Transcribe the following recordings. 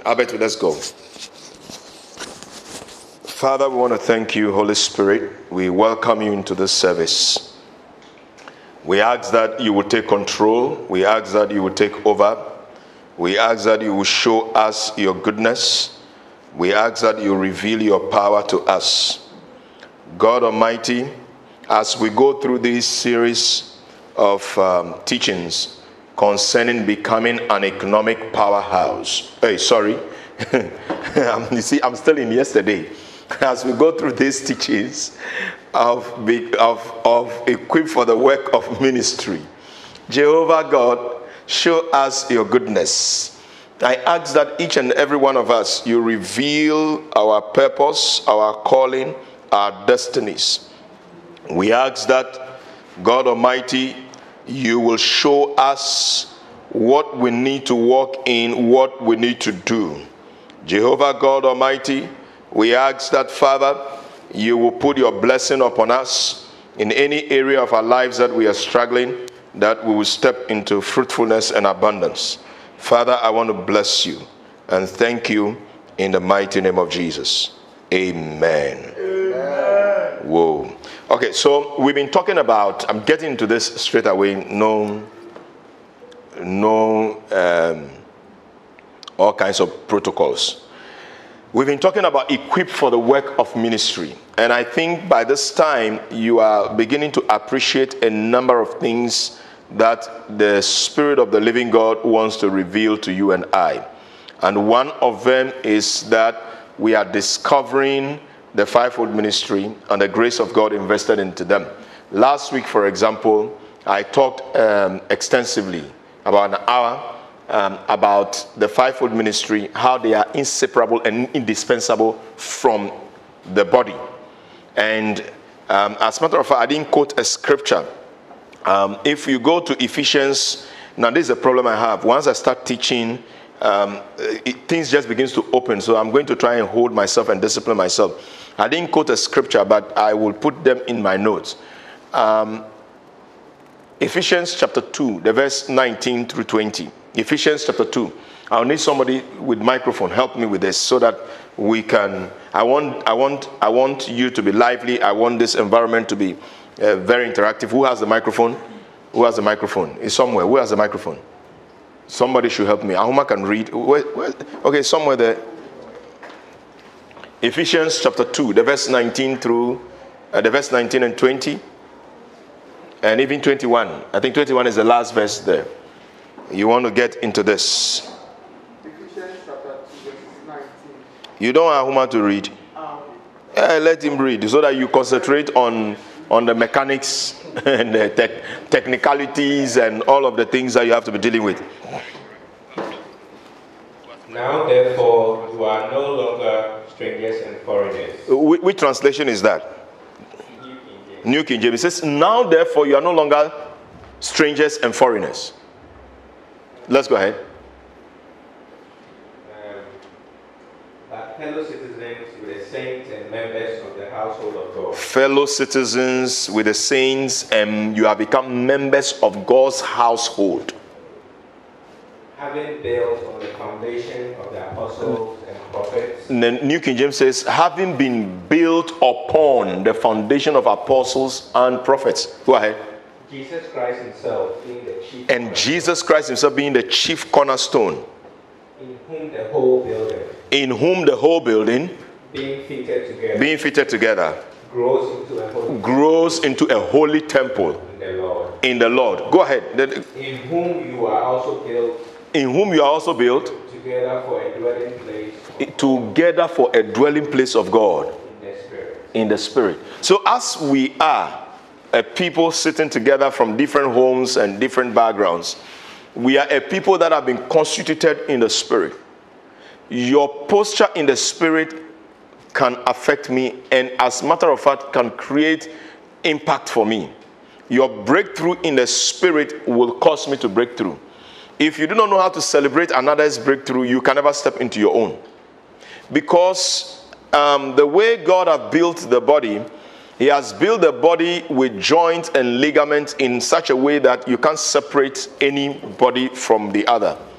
Albert, let's go. Father, we want to thank you, Holy Spirit. We welcome you into this service. We ask that you will take control. We ask that you will take over. We ask that you will show us your goodness. We ask that you reveal your power to us. God Almighty, as we go through this series of teachings concerning becoming an economic powerhouse. You see, I'm still in yesterday. As we go through these teachings of equipped for the work of ministry, Jehovah God, show us your goodness. I ask that each and every one of us, you reveal our purpose, our calling, our destinies. We ask that, God Almighty, you will show us what we need to walk in, what we need to do. Jehovah God Almighty, we ask that, Father, you will put your blessing upon us in any area of our lives that we are struggling, that we will step into fruitfulness and abundance. Father, I want to bless you and thank you in the mighty name of Jesus. Amen. Amen. Whoa. Okay, so we've been talking about, I'm getting into this straight away, all kinds of protocols. We've been talking about equipped for the work of ministry. And I think by this time, you are beginning to appreciate a number of things that the Spirit of the living God wants to reveal to you and I. And one of them is that we are discovering the fivefold ministry and the grace of God invested into them. Last week, for example, I talked extensively, about an hour, about the fivefold ministry, how they are inseparable and indispensable from the body. And as a matter of fact, I didn't quote a scripture. If you go to Ephesians, now this is a problem I have. Once I start teaching, things just begins to open. So I'm going to try and hold myself and discipline myself. I didn't quote a scripture, but I will put them in my notes. Ephesians chapter 2, the verse 19 through 20. Ephesians chapter 2. I'll need somebody with microphone. Help me with this so that we can. I want you to be lively. I want this environment to be very interactive. Who has the microphone? Who has the microphone? It's somewhere. Who has the microphone? Somebody should help me. Ahuma can read. Where? Okay, somewhere there. Ephesians chapter 2, the verse 19 through the verse 19 and 20, and even 21. I think 21 is the last verse there. You want to get into this. Ephesians chapter 2, verse 19. You don't want Ahuma to read. Let him read so that you concentrate on the mechanics and the technicalities and all of the things that you have to be dealing with. Now, therefore, you are no longer strangers and foreigners. Which translation is that? New King James. It says, now, therefore, you are no longer strangers and foreigners. Let's go ahead. But fellow citizens with the saints and members of the household of God. Fellow citizens with the saints, and you have become members of God's household. Having built on the foundation of the apostles and prophets. The New King James says, having been built upon the foundation of apostles and prophets. Go ahead. Jesus Christ himself being the chief. And Jesus Christ himself being the chief cornerstone. In whom the whole building. In whom the whole building. Being fitted together. Grows into a holy temple. In the Lord. Go ahead. In whom you are also built. In whom you are also built. Together for a dwelling place. Together for a dwelling place of God. In the Spirit. In the Spirit. So as we are a people sitting together from different homes and different backgrounds, we are a people that have been constituted in the Spirit. Your posture in the Spirit can affect me, and as a matter of fact, can create impact for me. Your breakthrough in the Spirit will cause me to break through. If you do not know how to celebrate another's breakthrough, you can never step into your own. Because the way God has built the body, He has built the body with joints and ligaments in such a way that you can't separate anybody from the other.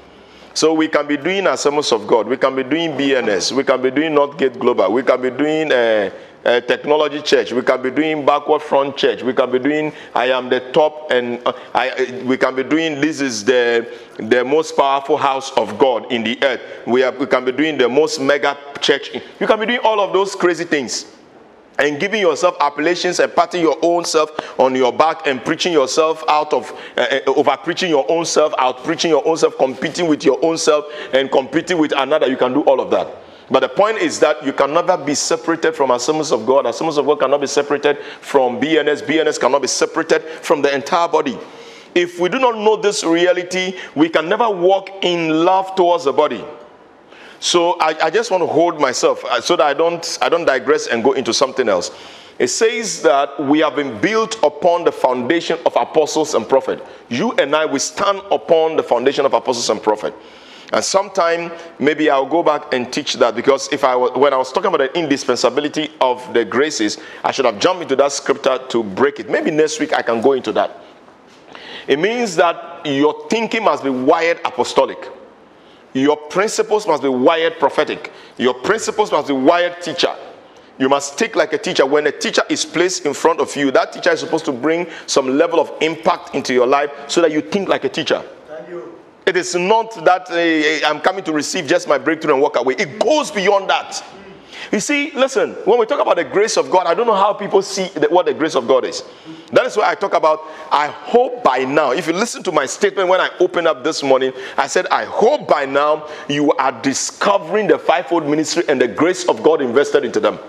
So we can be doing Assemblies of God. We can be doing BNS. We can be doing Northgate Global. We can be doing Technology Church. We can be doing Backward Front Church. We can be doing I Am the Top. And we can be doing this is the most powerful house of God in the earth. We can be doing the most mega church. You can be doing all of those crazy things. And giving yourself appellations and patting your own self on your back and preaching yourself out of, over-preaching your own self, out-preaching your own self, competing with your own self and competing with another. You can do all of that. But the point is that you can never be separated from Assemblies of God. Assemblies of God cannot be separated from BNS. BNS cannot be separated from the entire body. If we do not know this reality, we can never walk in love towards the body. So I just want to hold myself so that I don't digress and go into something else. It says that we have been built upon the foundation of apostles and prophets. You and I, we stand upon the foundation of apostles and prophets. And sometime maybe I'll go back and teach that, because when I was talking about the indispensability of the graces, I should have jumped into that scripture to break it. Maybe next week I can go into that. It means that your thinking must be wired apostolic. Your principles must be wired prophetic. Your principles must be wired teacher. You must think like a teacher. When a teacher is placed in front of you, that teacher is supposed to bring some level of impact into your life so that you think like a teacher. Thank you. It is not that I'm coming to receive just my breakthrough and walk away. It goes beyond that. You see, listen, when we talk about the grace of God, I don't know how people see what the grace of God is. That is why I talk about, I hope by now, if you listen to my statement when I opened up this morning, I said, I hope by now you are discovering the fivefold ministry and the grace of God invested into them.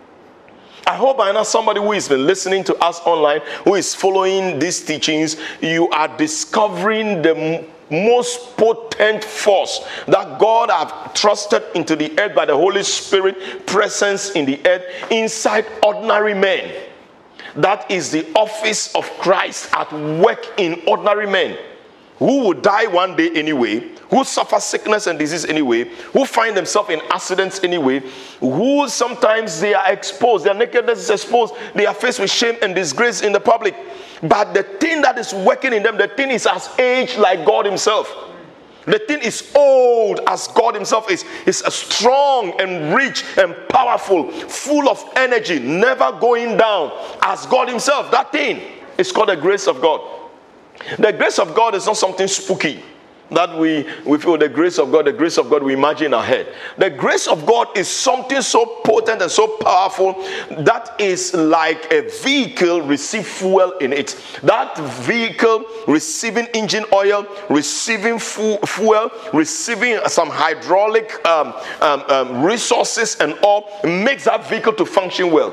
I hope by now somebody who has been listening to us online, who is following these teachings, you are discovering the most potent force that God have trusted into the earth by the Holy Spirit presence in the earth inside ordinary men. That is the office of Christ at work in ordinary men who will die one day anyway, who suffer sickness and disease anyway, who find themselves in accidents anyway, who sometimes they are exposed, their nakedness is exposed, they are faced with shame and disgrace in the public. But the thing that is working in them, the thing is as aged like God himself. The thing is old as God himself is. It's strong and rich and powerful, full of energy, never going down as God himself. That thing is called the grace of God. The grace of God is not something spooky that we feel the grace of God we imagine in our head. The grace of God is something so potent and so powerful that is like a vehicle receive fuel in it. That vehicle receiving engine oil, receiving fuel, receiving some hydraulic resources and all, makes that vehicle to function well.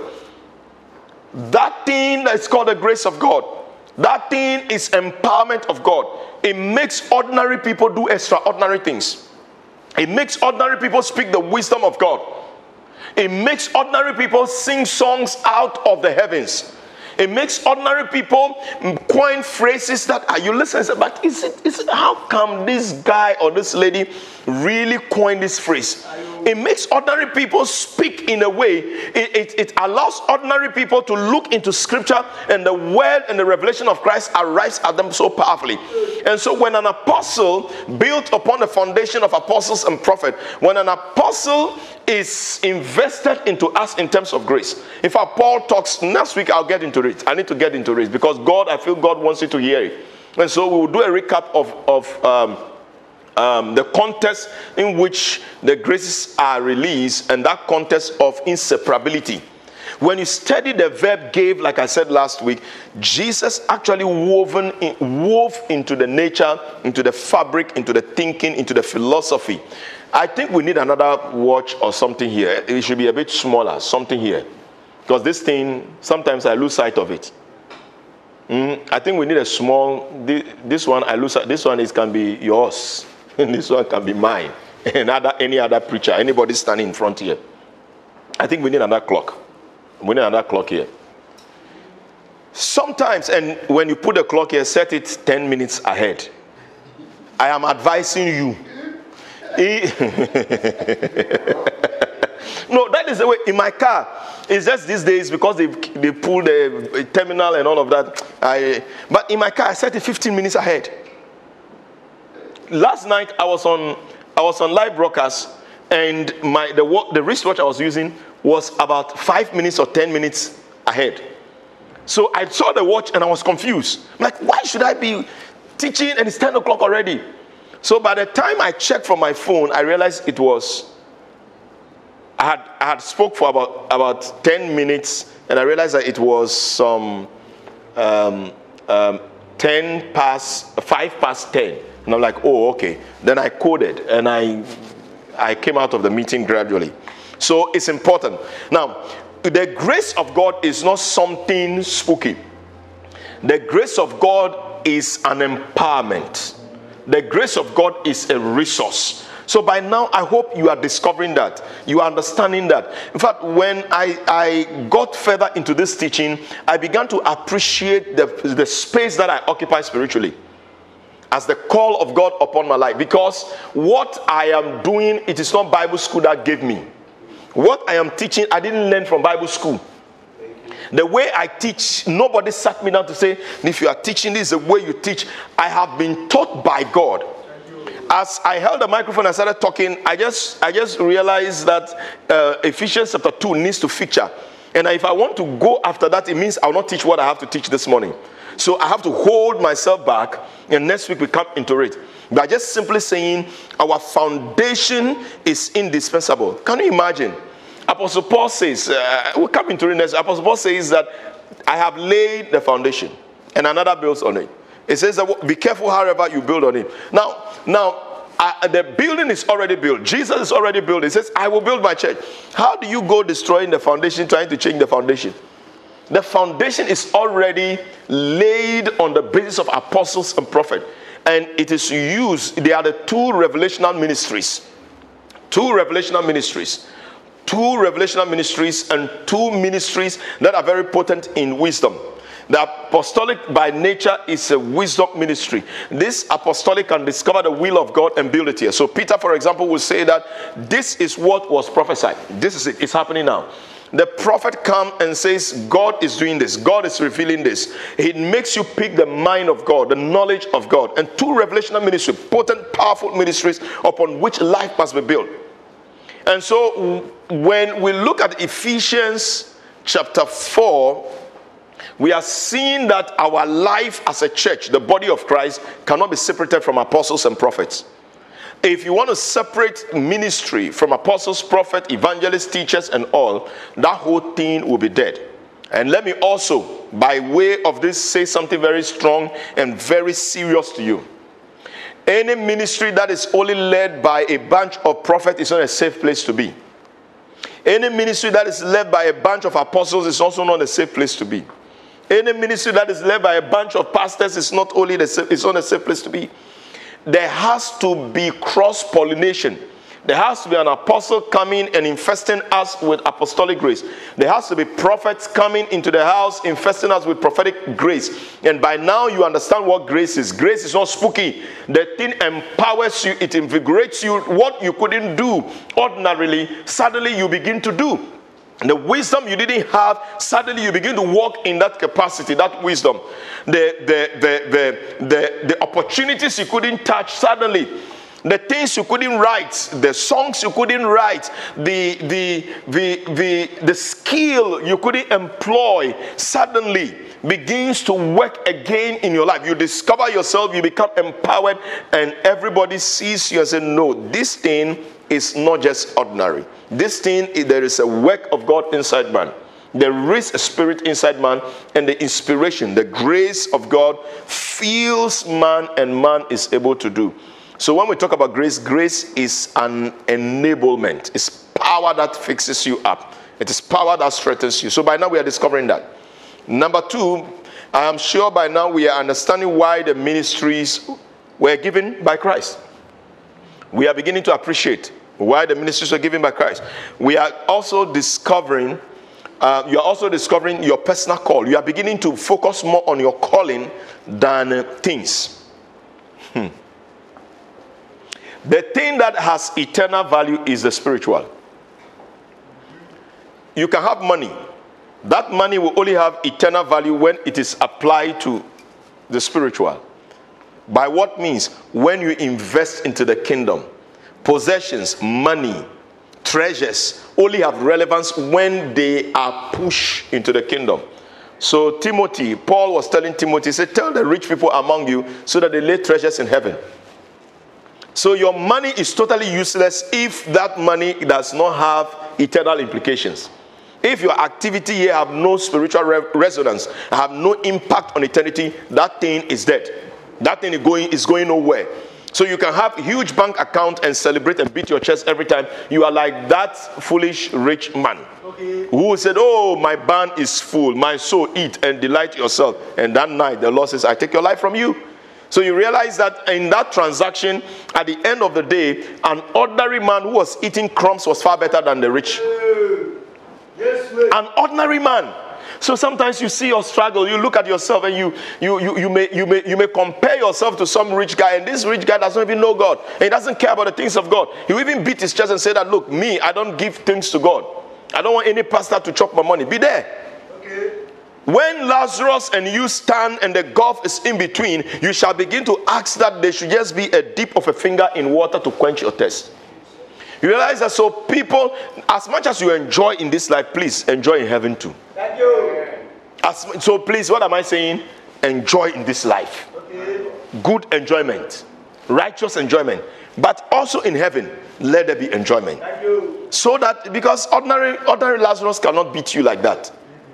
That thing that is called the grace of God, that thing is empowerment of God. It makes ordinary people do extraordinary things. It makes ordinary people speak the wisdom of God. It makes ordinary people sing songs out of the heavens. It makes ordinary people coin phrases that you listen and say, but is it how come this guy or this lady really coined this phrase? It makes ordinary people speak in a way. It allows ordinary people to look into scripture, and the word and the revelation of Christ arrives at them so powerfully. And so when an apostle built upon the foundation of apostles and prophets, when an apostle is invested into us in terms of grace. In fact, Paul talks, next week I'll get into it. I need to get into it because I feel God wants you to hear it. And so we will do a recap of the context in which the graces are released, and that context of inseparability. When you study the verb gave, like I said last week, Jesus actually wove into the nature, into the fabric, into the thinking, into the philosophy. I think we need another watch or something here. It should be a bit smaller, something here. Because this thing, sometimes I lose sight of it. I think we need a small, this one I lose sight, this one can be yours. And this one can be mine. And any other preacher, anybody standing in front here. I think we need another clock. We need another clock here. Sometimes, and when you put the clock here, set it 10 minutes ahead. I am advising you. No, that is the way. In my car, it's just these days because they pull the terminal and all of that. But in my car, I set it 15 minutes ahead. last night I was on live broadcast, and the wristwatch I was using was about 5 minutes or 10 minutes ahead. So I saw the watch and I was confused. I'm like, why should I be teaching and it's 10 o'clock already? So by the time I checked from my phone, I realized it was, I had spoke for about 10 minutes, and I realized that it was some 5 past 10. And I'm like, oh, okay. Then I coded and I came out of the meeting gradually. So it's important. Now, the grace of God is not something spooky. The grace of God is an empowerment. The grace of God is a resource. So by now, I hope you are discovering that. You are understanding that. In fact, when I got further into this teaching, I began to appreciate the space that I occupy spiritually as the call of God upon my life. Because what I am doing, it is not Bible school that gave me. What I am teaching, I didn't learn from Bible school. The way I teach, nobody sat me down to say, if you are teaching this the way you teach. I have been taught by God. As I held the microphone and started talking, I just realized that Ephesians chapter 2 needs to feature. And if I want to go after that, it means I will not teach what I have to teach this morning. So I have to hold myself back, and next week we come into it. By just simply saying our foundation is indispensable. Can you imagine? Apostle Paul says, we'll come into it next. Apostle Paul says that I have laid the foundation and another builds on it. It says that be careful however you build on it. Now, the building is already built. Jesus is already built. He says, I will build my church. How do you go destroying the foundation, trying to change the foundation? The foundation is already laid on the basis of apostles and prophets. And it is used, they are the two revelational ministries. Two revelational ministries and two ministries that are very potent in wisdom. The apostolic by nature is a wisdom ministry. This apostolic can discover the will of God and build it here. So Peter, for example, will say that this is what was prophesied. This is it. It's happening now. The prophet comes and says, God is doing this. God is revealing this. It makes you pick the mind of God, the knowledge of God. And two revelational ministries, potent, powerful ministries upon which life must be built. And so when we look at Ephesians chapter 4, we are seeing that our life as a church, the body of Christ, cannot be separated from apostles and prophets. If you want to separate ministry from apostles, prophets, evangelists, teachers, and all, that whole thing will be dead. And let me also, by way of this, say something very strong and very serious to you. Any ministry that is only led by a bunch of prophets is not a safe place to be. Any ministry that is led by a bunch of apostles is also not a safe place to be. Any ministry that is led by a bunch of pastors is not only it's not a safe place to be. There has to be cross-pollination. There has to be an apostle coming and infesting us with apostolic grace. There has to be prophets coming into the house, infesting us with prophetic grace. And by now you understand what grace is. Grace is not spooky. The thing empowers you. It invigorates you. What you couldn't do ordinarily, suddenly you begin to do. The wisdom you didn't have, suddenly you begin to walk in that capacity, that wisdom. The opportunities you couldn't touch, suddenly. The things you couldn't write, the songs you couldn't write, the skill you couldn't employ, suddenly begins to work again in your life. You discover yourself, you become empowered, and everybody sees you and says, no, this thing is not just ordinary. This thing, there is a work of God inside man. There is a spirit inside man, and the inspiration, the grace of God fills man, and man is able to do. So when we talk about grace, grace is an enablement. It's power that fixes you up. It is power that strengthens you. So by now we are discovering that. Number two, I am sure by now we are understanding why the ministries were given by Christ. We are beginning to appreciate why the ministries were given by Christ. We are also discovering, you are also discovering your personal call. You are beginning to focus more on your calling than things. The thing that has eternal value is the spiritual. You can have money. That money will only have eternal value when it is applied to the spiritual. By what means? When you invest into the kingdom. Possessions, money, treasures only have relevance when they are pushed into the kingdom. So Timothy, Paul was telling Timothy, he said, tell the rich people among you so that they lay treasures in heaven. So your money is totally useless if that money does not have eternal implications. If your activity here have no spiritual resonance, have no impact on eternity, that thing is dead. That thing is going nowhere. So you can have a huge bank account and celebrate and beat your chest every time. You are like that foolish rich man who said, oh, my barn is full, my soul, eat and delight yourself. And that night the Lord says, I take your life from you. So you realize that in that transaction, at the end of the day, an ordinary man who was eating crumbs was far better than the rich. Yes, an ordinary man. So sometimes you see your struggle, you look at yourself and you may compare yourself to some rich guy, and this rich guy doesn't even know God. And he doesn't care about the things of God. He will even beat his chest and say that, look, me, I don't give things to God. I don't want any pastor to chop my money. Be there. Okay. When Lazarus and you stand and the gulf is in between, you shall begin to ask that there should just be a dip of a finger in water to quench your thirst. You realize that, so people, as much as you enjoy in this life, please enjoy in heaven too. Thank you. So please, what am I saying? Enjoy in this life. Okay. Good enjoyment. Righteous enjoyment. But also in heaven, let there be enjoyment. Thank you. So that, because ordinary Lazarus cannot beat you like that.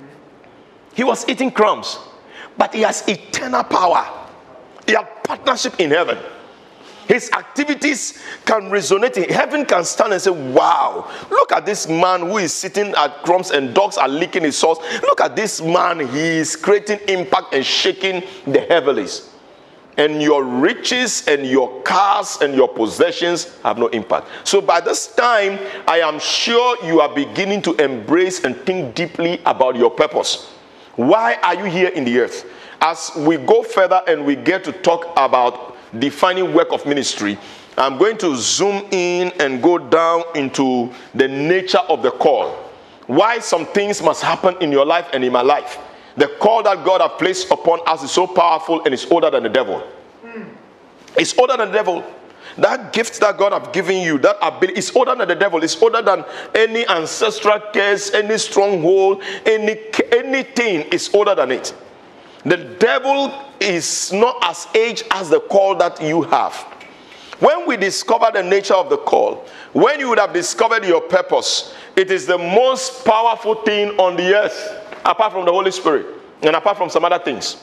He was eating crumbs, but he has eternal power. He has partnership in heaven. His activities can resonate. Heaven can stand and say, wow, look at this man who is sitting at crumbs and dogs are licking his sauce. Look at this man. He is creating impact and shaking the heavens. And your riches and your cars and your possessions have no impact. So by this time, I am sure you are beginning to embrace and think deeply about your purpose. Why are you here in the earth? As we go further and we get to talk about defining work of ministry, I'm going to zoom in and go down into the nature of the call. Why some things must happen in your life and in my life. The call that God has placed upon us is so powerful and it's older than the devil. It's older than the devil. That gift that God has given you, that ability, is older than the devil. It's older than any ancestral curse, any stronghold, anything is older than it. The devil is not as aged as the call that you have. When we discover the nature of the call, when you would have discovered your purpose, it is the most powerful thing on the earth, apart from the Holy Spirit and apart from some other things.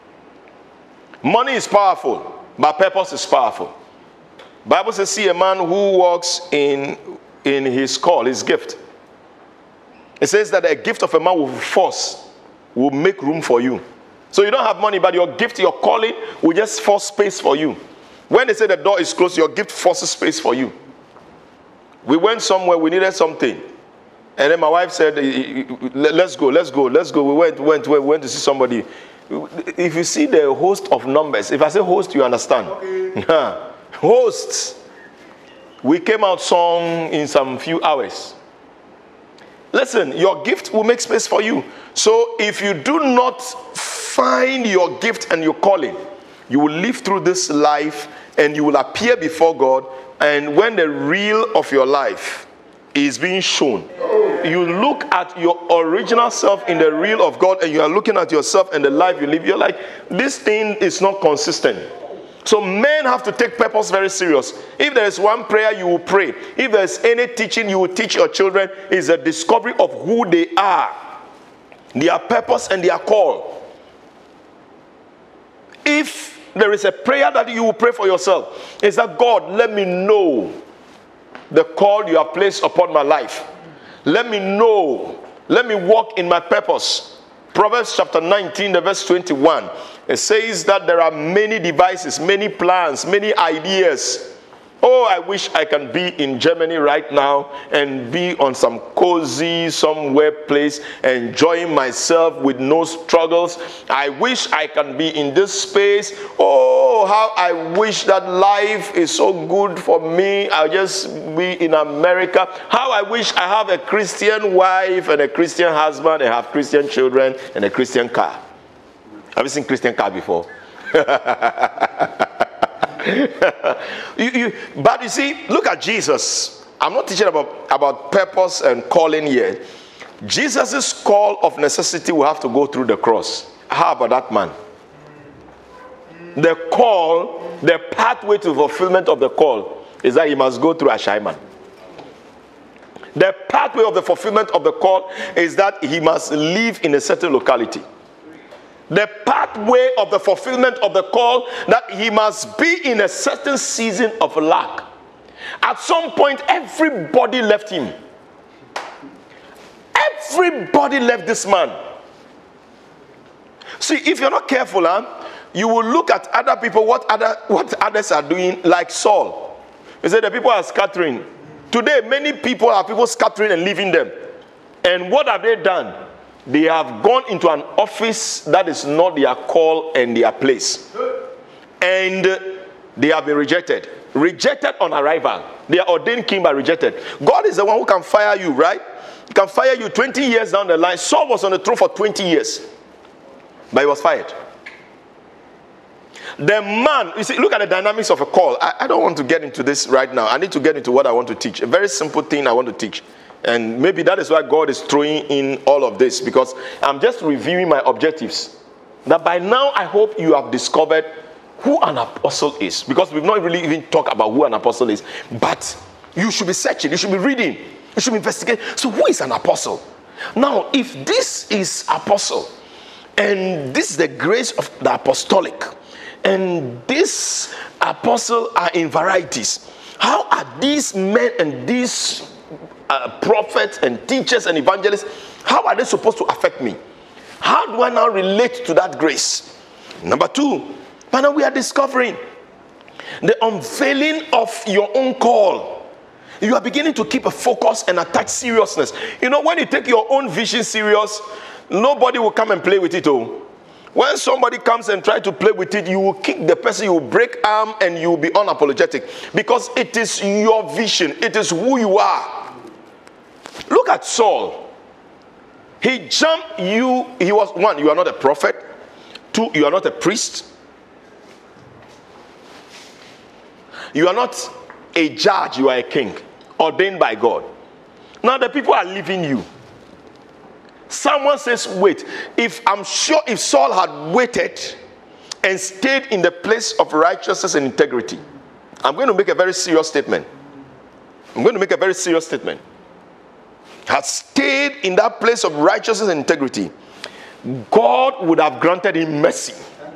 Money is powerful, but purpose is powerful. Bible says, see a man who walks in his call, his gift. It says that a gift of a man with force will make room for you. So you don't have money, but your gift, your calling will just force space for you. When they say the door is closed, your gift forces space for you. We went somewhere, we needed something. And then my wife said, let's go. We went to see somebody. If you see the host of numbers, if I say host, you understand. Okay. Hosts. We came out song in some few hours. Listen, your gift will make space for you. So if you do not find your gift and your calling, you will live through this life and you will appear before God. And when the real of your life is being shown, you look at your original self in the real of God, and you are looking at yourself and the life you live. You're like, this thing is not consistent. So men have to take purpose very serious. If there is one prayer, you will pray. If there is any teaching you will teach your children, is a discovery of who they are, their purpose and their call. If there is a prayer that you will pray for yourself, is that God, let me know the call you have placed upon my life. Let me know. Let me walk in my purpose. Proverbs chapter 19, the verse 21. It says that there are many devices, many plans, many ideas. Oh, I wish I can be in Germany right now and be on some cozy somewhere place, enjoying myself with no struggles. I wish I can be in this space. Oh, how I wish that life is so good for me. I'll just be in America. How I wish I have a Christian wife and a Christian husband and have Christian children and a Christian car. Have you seen Christian car before? But you see, look at Jesus. I'm not teaching about purpose and calling here. Jesus' call of necessity will have to go through the cross. How about that man? The call, the pathway to fulfillment of the call is that he must go through Ashaiman. The pathway of the fulfillment of the call is that he must live in a certain locality. The pathway of the fulfillment of the call, that he must be in a certain season of lack. At some point, everybody left him. Everybody left this man. See, if you're not careful, you will look at other people, what others are doing, like Saul. He said the people are scattering. Today, many people are scattering and leaving them. And what have they done? They have gone into an office that is not their call and their place. And they have been rejected. Rejected on arrival. They are ordained king but rejected. God is the one who can fire you, right? He can fire you 20 years down the line. Saul was on the throne for 20 years. But he was fired. The man, you see, look at the dynamics of a call. I don't want to get into this right now. I need to get into what I want to teach. A very simple thing I want to teach. And maybe that is why God is throwing in all of this, because I'm just reviewing my objectives. That by now I hope you have discovered who an apostle is. Because we've not really even talked about who an apostle is. But you should be searching, you should be reading, you should be investigating. So who is an apostle? Now, if this is apostle, and this is the grace of the apostolic, and this apostle are in varieties, how are these men and these prophets and teachers and evangelists, how are they supposed to affect me? How do I now relate to that grace? Number two, but now we are discovering the unveiling of your own call. You are beginning to keep a focus and attach seriousness. You know, when you take your own vision serious, nobody will come and play with it. When somebody comes and tries to play with it, you will kick the person, you will break arm, and you will be unapologetic. Because it is your vision. It is who you are. Look at Saul. He jumped you. He was, one, you are not a prophet. Two, you are not a priest. You are not a judge. You are a king, ordained by God. Now the people are leaving you. Someone says, wait, if Saul had waited and stayed in the place of righteousness and integrity, I'm going to make a very serious statement. Had stayed in that place of righteousness and integrity, God would have granted him mercy.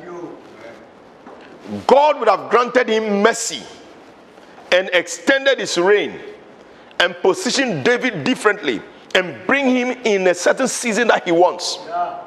God would have granted him mercy and extended his reign and positioned David differently and bring him in a certain season that he wants.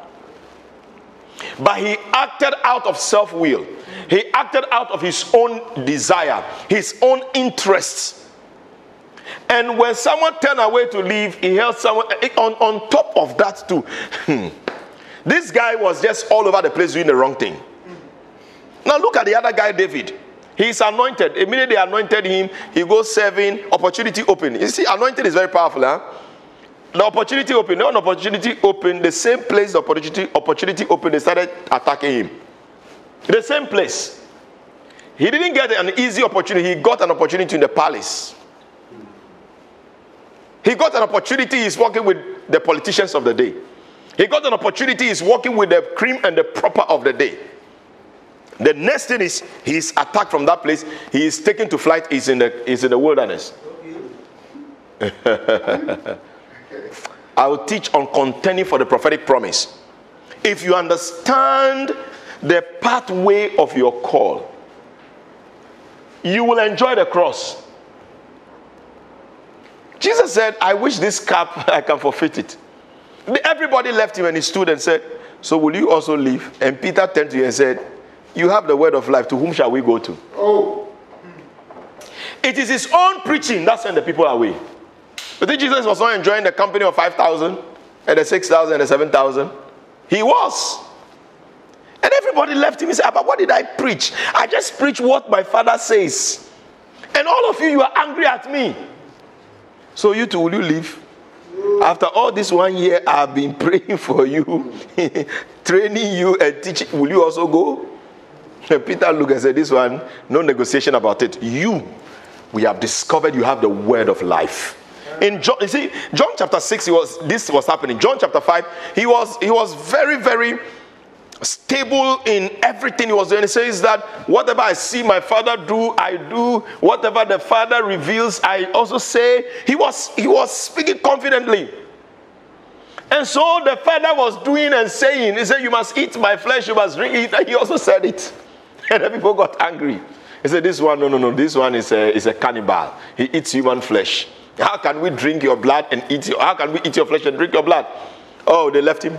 But he acted out of self-will. He acted out of his own desire, his own interests. And when someone turned away to leave, he held someone on top of that too. This guy was just all over the place doing the wrong thing. Now look at the other guy, David. He's anointed. Immediately they anointed him, he goes serving, opportunity open. You see, anointed is very powerful, huh? The opportunity open, when opportunity open, the same place the opportunity open, they started attacking him. The same place. He didn't get an easy opportunity, he got an opportunity in the palace. He got an opportunity, he's working with the politicians of the day. He got an opportunity, he's working with the cream and the proper of the day. The next thing is, he's attacked from that place, he is taken to flight, he's in the wilderness. I will teach on contending for the prophetic promise. If you understand the pathway of your call, you will enjoy the cross. Jesus said, I wish this cup, I can forfeit it. Everybody left him and he stood and said, so will you also leave? And Peter turned to him and said, you have the word of life, to whom shall we go to? Oh. It is his own preaching that sent the people away. You think Jesus was not enjoying the company of 5,000 and the 6,000 and the 7,000? He was. And everybody left him. He said, but what did I preach? I just preached what my Father says. And all of you are angry at me. So you too, will you leave? After all this 1 year, I've been praying for you, training you and teaching. Will you also go? Peter looked and said, this one, no negotiation about it. We have discovered you have the word of life. In John, you see, John chapter 6, this was happening. John chapter 5, he was very, very stable in everything he was doing. He says that whatever I see my Father do, I do. Whatever the Father reveals, I also say. He was speaking confidently. And so the Father was doing and saying, he said, you must eat my flesh, you must drink it. And he also said it. And the people got angry. He said, this one, no, this one is a cannibal. He eats human flesh. How can we drink your blood and how can we eat your flesh and drink your blood? Oh, they left him.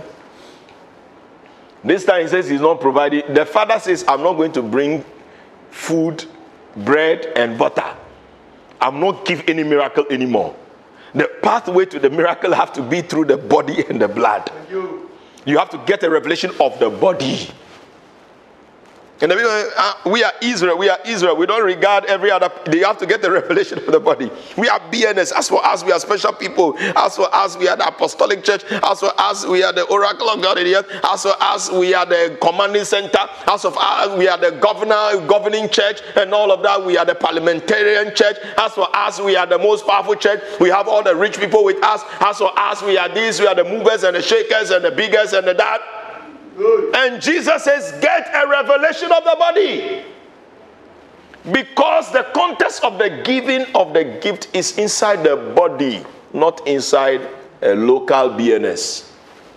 This time he says he's not providing. The Father says, I'm not going to bring food, bread, and butter. I'm not giving any miracle anymore. The pathway to the miracle have to be through the body and the blood. You have to get a revelation of the body. And we are Israel. We don't regard every other. They have to get the revelation of the body. We are BNS. As for us, we are special people. As for us, we are the apostolic church. As for us, we are the oracle of God in the earth. As for us, we are the commanding center. As of us, we are the governing church, and all of that. We are the parliamentarian church. As for us, we are the most powerful church. We have all the rich people with us. As for us, we are these. We are the movers and the shakers and the biggers and the that. And Jesus says, get a revelation of the body. Because the context of the giving of the gift is inside the body, not inside a local BNS.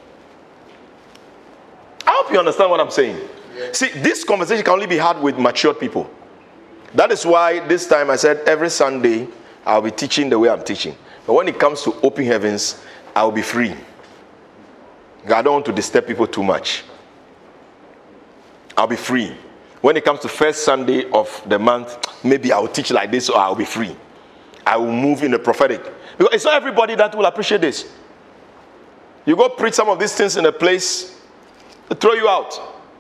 I hope you understand what I'm saying. Yes. See, this conversation can only be had with matured people. That is why this time I said every Sunday I'll be teaching the way I'm teaching. But when it comes to open heavens, I'll be free. I don't want to disturb people too much. I'll be free. When it comes to first Sunday of the month, maybe I'll teach like this or I'll be free. I will move in the prophetic. Because it's not everybody that will appreciate this. You go preach some of these things in a place, they throw you out.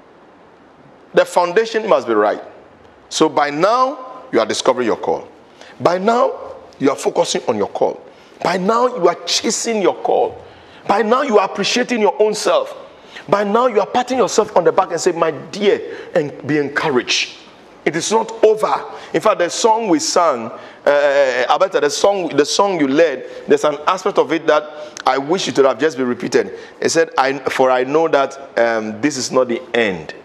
The foundation must be right. So by now, you are discovering your call. By now, you are focusing on your call. By now, you are chasing your call. By now, you are appreciating your own self. By now, you are patting yourself on the back and say, my dear, and be encouraged. It is not over. In fact, the song we sang, Alberta, the song you led, there's an aspect of it that I wish it would have just been repeated. It said, for I know that this is not the end.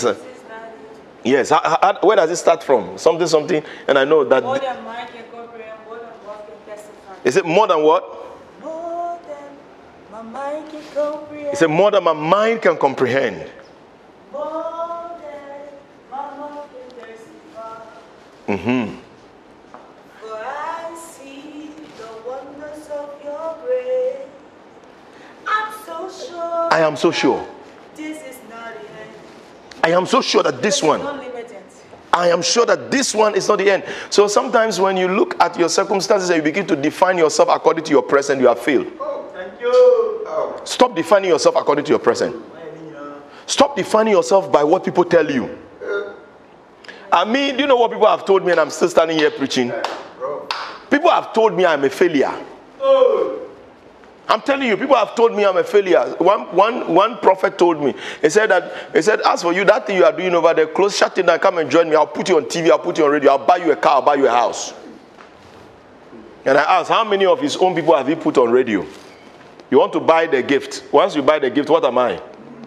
Yes, where does it start from? Something, and I know that. More than mind can comprehend, more than what can testify. Is it more than what? More than my mind can comprehend. It's more than my mind can comprehend. More than my mouth can testify. Mm-hmm. For I see the wonders of your grace. I'm so sure. I am so sure. This is not the end. I am so sure that this one. I am sure that this one is not the end. So sometimes when you look at your circumstances and you begin to define yourself according to your present, you have failed. Oh, thank you. Oh. Stop defining yourself according to your present. Stop defining yourself by what people tell you. I mean, do you know what people have told me, and I'm still standing here preaching? People have told me I'm a failure. Oh. I'm telling you, people have told me I'm a failure. One prophet told me, he said, as for you, that thing you are doing over there, close, shut it down, come and join me. I'll put you on TV, I'll put you on radio, I'll buy you a car, I'll buy you a house. And I asked, how many of his own people have he put on radio? You want to buy the gift. Once you buy the gift, what am I?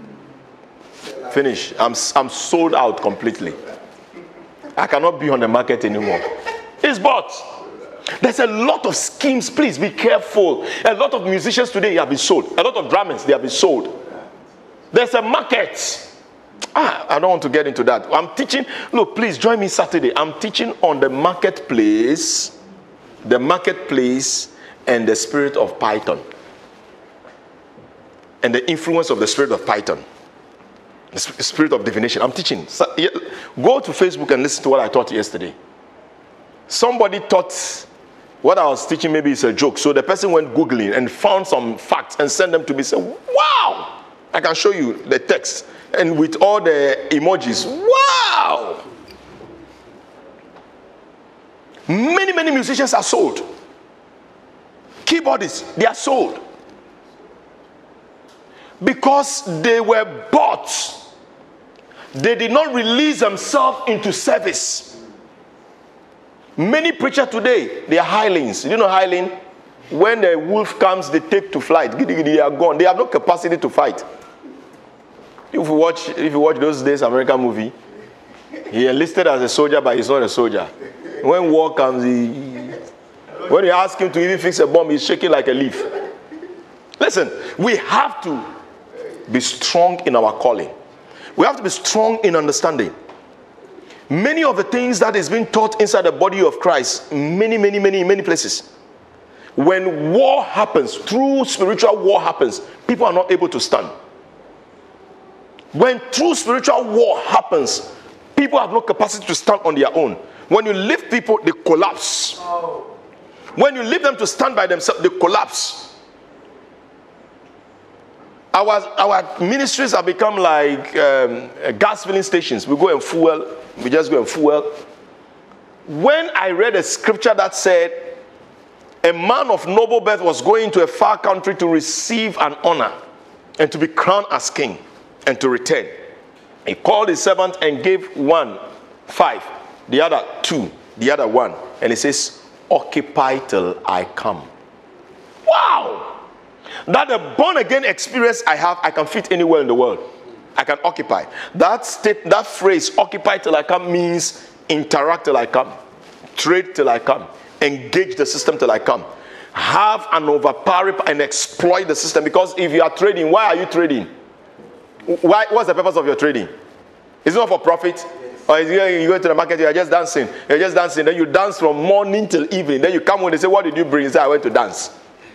Finish. I'm sold out completely. I cannot be on the market anymore. It's bought. There's a lot of schemes. Please be careful. A lot of musicians today have been sold. A lot of drummers, they have been sold. There's a market. I don't want to get into that. I'm teaching. Look, please join me Saturday. I'm teaching on the marketplace and the spirit of Python. And the influence of the spirit of Python. The spirit of divination. I'm teaching. Go to Facebook and listen to what I taught yesterday. Somebody thought what I was teaching maybe is a joke. So the person went Googling and found some facts and sent them to me. Said, wow! I can show you the text. And with all the emojis. Wow! Many musicians are sold. Keyboardists, they are sold. Because they were bought. They did not release themselves into service. Many preachers today, they are hirelings. You know hireling? When the wolf comes, they take to flight. They are gone. They have no capacity to fight. If you watch those days American movie, he enlisted as a soldier, but he's not a soldier. When war comes, when you ask him to even fix a bomb, he's shaking like a leaf. Listen, we have to be strong in our calling. We have to be strong in understanding. Many of the things that is being taught inside the body of Christ, many places. When war happens, true spiritual war happens, people are not able to stand. When true spiritual war happens, people have no capacity to stand on their own. When you lift people, they collapse. When you leave them to stand by themselves, they collapse. Our ministries have become like gas filling stations. We go and fuel. We just go and fuel. When I read a scripture that said a man of noble birth was going to a far country to receive an honor and to be crowned as king and to return, he called his servant and gave one 5, the other 2, the other 1, and he says, occupy till I come. Wow! That the born again experience I have, I can fit anywhere in the world. I can occupy. That phrase, occupy till I come, means interact till I come, trade till I come, engage the system till I come, have an overpower and exploit the system. Because if you are trading, why are you trading? What's the purpose of your trading? Is it not for profit? Or is it, you go to the market, you are just dancing. You're just dancing. Then you dance from morning till evening. Then you come home and they say, what did you bring? You say, I went to dance.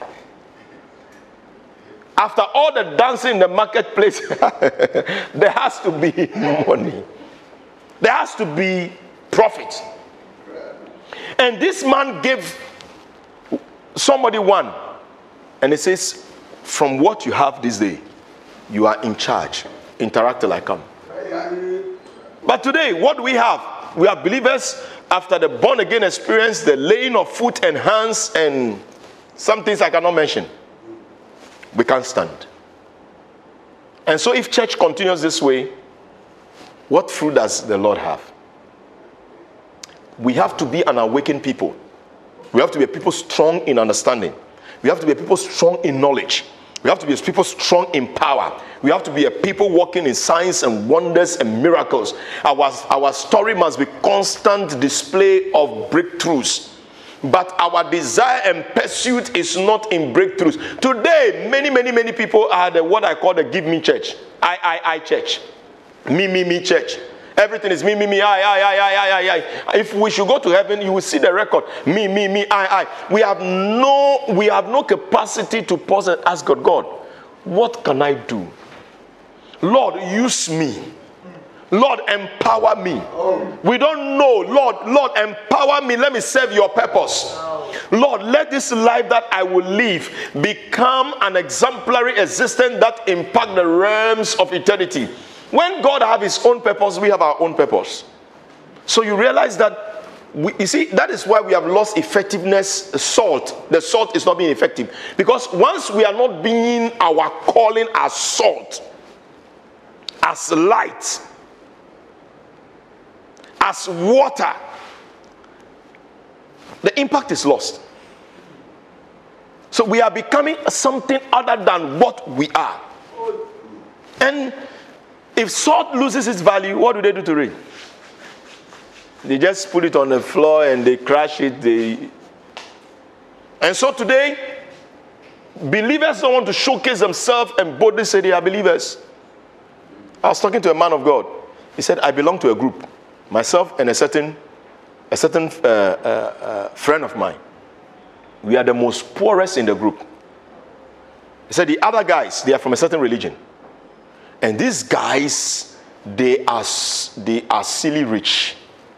After all the dancing in the marketplace, there has to be money. There has to be profit. And this man gave somebody 1. And he says, from what you have this day, you are in charge. Interact till I come. But today, what do we have? We have believers after the born again experience, the laying of foot and hands and some things I cannot mention. We can't stand. And so if church continues this way, what fruit does the Lord have? We have to be an awakened people. We have to be a people strong in understanding. We have to be a people strong in knowledge. We have to be a people strong in power. We have to be a people walking in signs and wonders and miracles. Our story must be constant display of breakthroughs. But our desire and pursuit is not in breakthroughs. Today, many people are what I call the give me church. I church. Me church. Everything is me, I. If we should go to heaven, you will see the record. Me, I. We have no capacity to pause and ask God, what can I do? Lord, use me. Lord, empower me. We don't know. Lord, empower me. Let me serve your purpose. Lord, let this life that I will live become an exemplary existence that impact the realms of eternity. When God has his own purpose, we have our own purpose. So you realize that, you see, that is why we have lost effectiveness, salt. The salt is not being effective. Because once we are not being our calling as salt, as light, as water, the impact is lost. So we are becoming something other than what we are. And if salt loses its value, what do they do to it? They just put it on the floor and they crash it. And so today, believers don't want to showcase themselves and boldly say they are believers. I was talking to a man of God. He said, I belong to a group. Myself and a certain friend of mine. We are the most poorest in the group. He said the other guys, they are from a certain religion. And these guys, they are silly rich.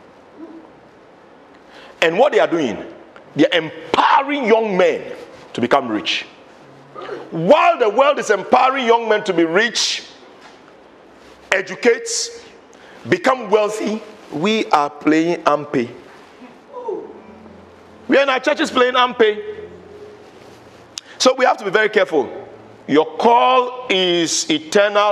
And what they are doing, they are empowering young men to become rich. While the world is empowering young men to be rich, educate, become wealthy, we are playing ampe. We are in our churches playing ampe. So we have to be very careful. Your call is eternal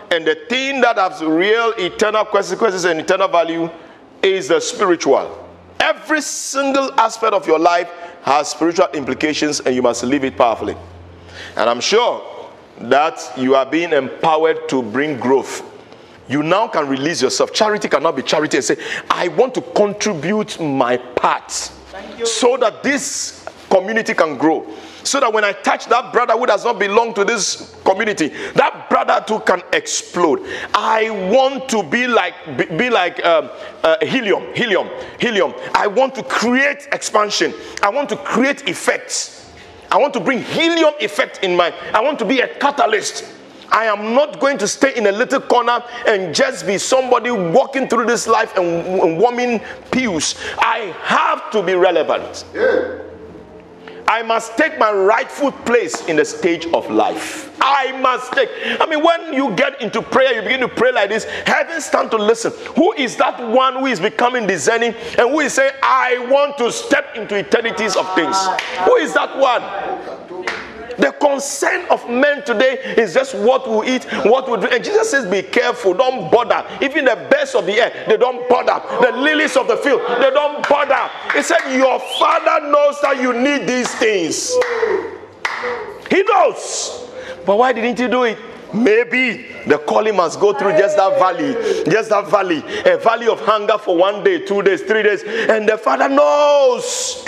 And the thing that has real eternal consequences and eternal value is the spiritual. Every single aspect of your life has spiritual implications, and you must live it powerfully. And I'm sure that you are being empowered to bring growth. You now can release yourself. Charity cannot be charity and say, I want to contribute my part so that this community can grow. So that when I touch that brother who does not belong to this community, that brother too can explode. I want to be like helium. I want to create expansion. I want to create effects. I want to bring helium effect in my. I want to be a catalyst. I am not going to stay in a little corner and just be somebody walking through this life and warming pews. I have to be relevant. Yeah. I must take my rightful place in the stage of life. When you get into prayer, you begin to pray like this, heaven stand to listen. Who is that one who is becoming discerning and who is saying, I want to step into eternities of things? Who is that one? The concern of men today is just what we eat, what we drink. And Jesus says, be careful, don't bother. Even the birds of the air, they don't bother. The lilies of the field, they don't bother. He said, your Father knows that you need these things. He knows. But why didn't he do it? Maybe the calling must go through just that valley, a valley of hunger for 1 day, 2 days, 3 days. And the Father knows.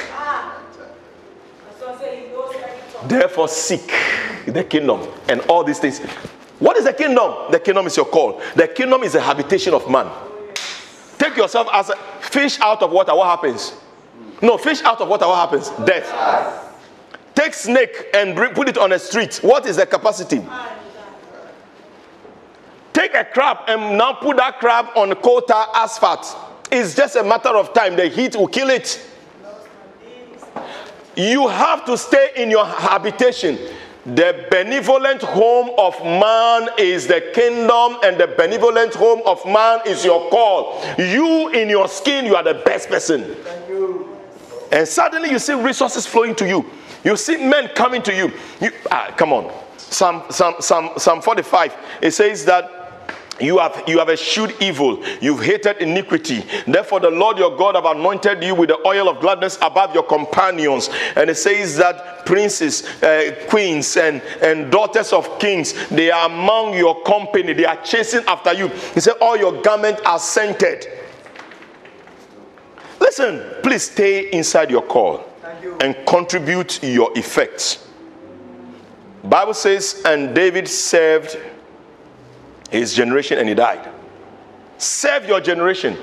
Therefore seek the kingdom and all these things. What is the kingdom? The kingdom is your call. The kingdom is the habitation of man. Take yourself as a fish out of water. What happens? No, fish out of water. What happens? Death. Take snake and put it on a street. What is the capacity? Take a crab and now put that crab on coal tar asphalt. It's just a matter of time. The heat will kill it. You have to stay in your habitation. The benevolent home of man is the kingdom, and the benevolent home of man is your call. You in your skin, you are the best person. Thank you. And suddenly you see resources flowing to you. You see men coming to you. Come on. Psalm 45, it says that you have eschewed evil. You've hated iniquity. Therefore, the Lord your God have anointed you with the oil of gladness above your companions. And it says that princes, queens, and daughters of kings, they are among your company. They are chasing after you. He said, all your garments are scented. Listen, please stay inside your call and contribute your effects. Bible says, and David served his generation and he died. Serve your generation.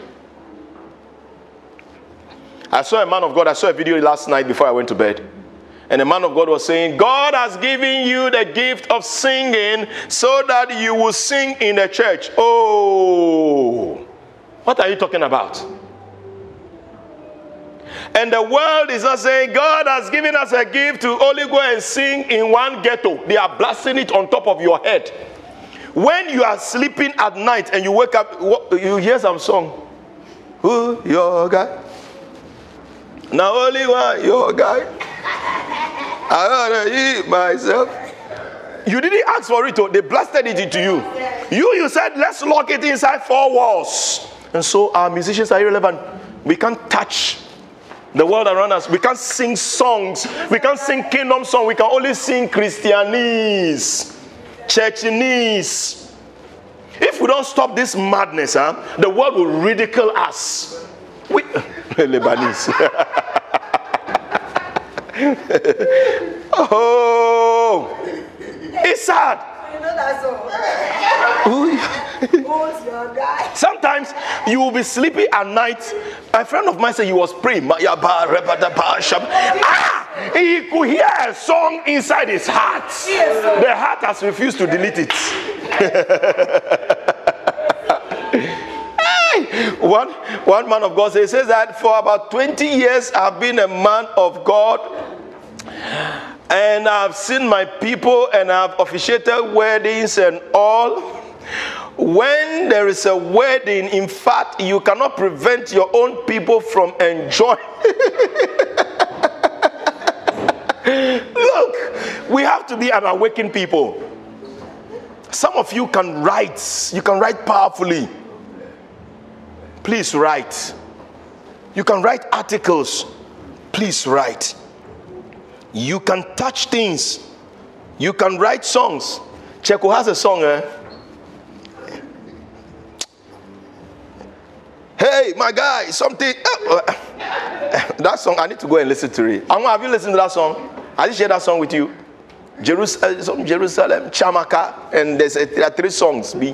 I saw a man of God, I saw a video last night before I went to bed. And the man of God was saying, God has given you the gift of singing so that you will sing in the church. Oh, what are you talking about? And the world is not saying, God has given us a gift to only go and sing in one ghetto. They are blasting it on top of your head. When you are sleeping at night and you wake up, you hear some song. Who your guy? Now only one your guy. I gotta eat myself. You didn't ask for it. They blasted it into you. You said, let's lock it inside 4 walls. And so our musicians are irrelevant. We can't touch the world around us. We can't sing songs. We can't sing kingdom songs. We can only sing Christianese. Churchinese. If we don't stop this madness, the world will ridicule us. Lebanese. Oh, it's sad. You know that song? Sometimes you will be sleepy at night. A friend of mine said he was praying. He could hear a song inside his heart. The heart has refused to delete it. One man of God says that for about 20 years I've been a man of God. And I've seen my people and I've officiated weddings and all. When there is a wedding, in fact, you cannot prevent your own people from enjoying. Look, we have to be an awakened people. Some of you can write. You can write powerfully. Please write. You can write articles. Please write. You can touch things. You can write songs. Checo has a song. Hey, my guy, something. That song, I need to go and listen to it. Have you listened to that song? I just share that song with you. Jerusalem, Chamaka, and there are 3 songs. Hey,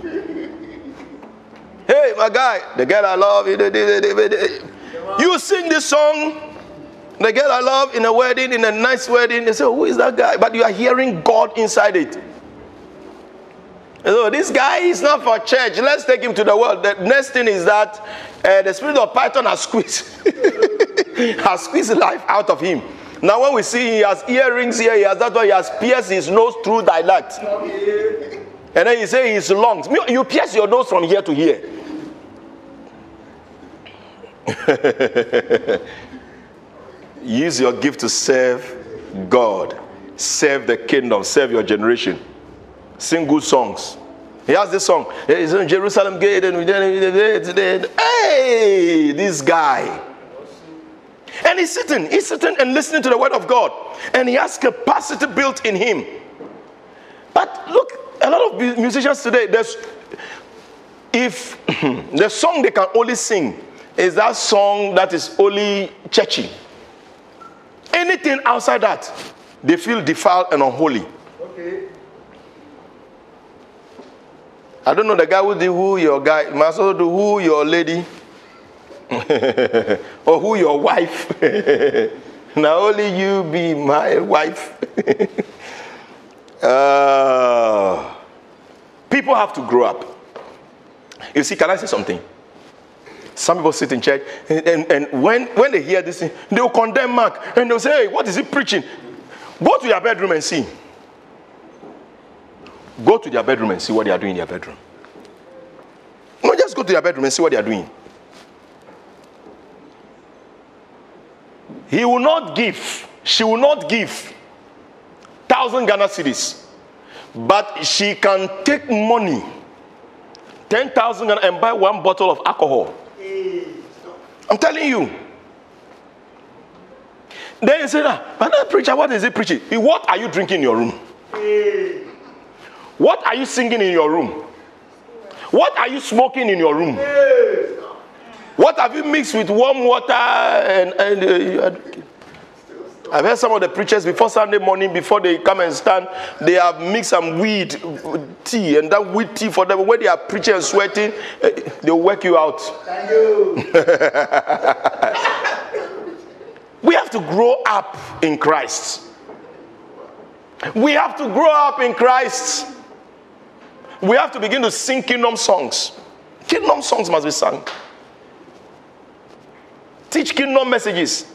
my guy, the girl I love. You sing this song, the girl I love, in a wedding, in a nice wedding. They say, who is that guy? But you are hearing God inside it. So this guy is not for church. Let's take him to the world. The next thing is that the spirit of Python has squeezed life out of him. Now when we see he has earrings here, that's why he has pierced his nose through dialect. And then you say his lungs. You pierce your nose from here to here. Use your gift to serve God. Serve the kingdom. Serve your generation. Sing good songs. He has this song. He's in Jerusalem gate. And hey, this guy. And he's sitting and listening to the word of God. And he has capacity built in him. But look, a lot of musicians today, if the song they can only sing is that song that is only churchy. Anything outside that, they feel defiled and unholy. Okay. I don't know the guy who your guy, must also do who your lady, or who your wife. Now only you be my wife. People have to grow up. You see, can I say something? Some people sit in church and when they hear this thing, they'll condemn Mark and they'll say, hey, what is he preaching? Go to your bedroom and see. Go to their bedroom and see what they are doing in their bedroom. No, just go to their bedroom and see what they are doing. He will not give. She will not give 1,000 Ghana cedis. But she can take money, 10,000 Ghana, and buy 1 bottle of alcohol. I'm telling you. Then you say, but that preacher, what is he preaching? What are you drinking in your room? What are you singing in your room? What are you smoking in your room? What have you mixed with warm water? I've heard some of the preachers before Sunday morning, before they come and stand, they have mixed some weed tea, and that weed tea for them, when they are preaching and sweating, they'll work you out. Thank you. We have to grow up in Christ. We have to grow up in Christ. We have to begin to sing kingdom songs. Kingdom songs must be sung. Teach kingdom messages.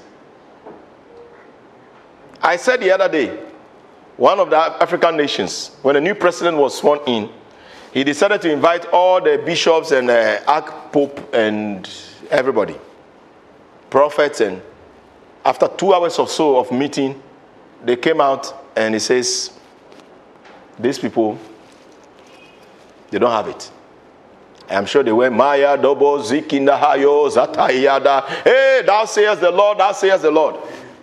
I said the other day, one of the African nations, when a new president was sworn in, he decided to invite all the bishops and archpope and everybody, prophets, and after 2 hours or so of meeting, they came out and he says, these people, they don't have it. I'm sure they went, Maya, Dobo, Zikindahayo, Zatayada. Hey, thou sayest the Lord, thou sayest the Lord.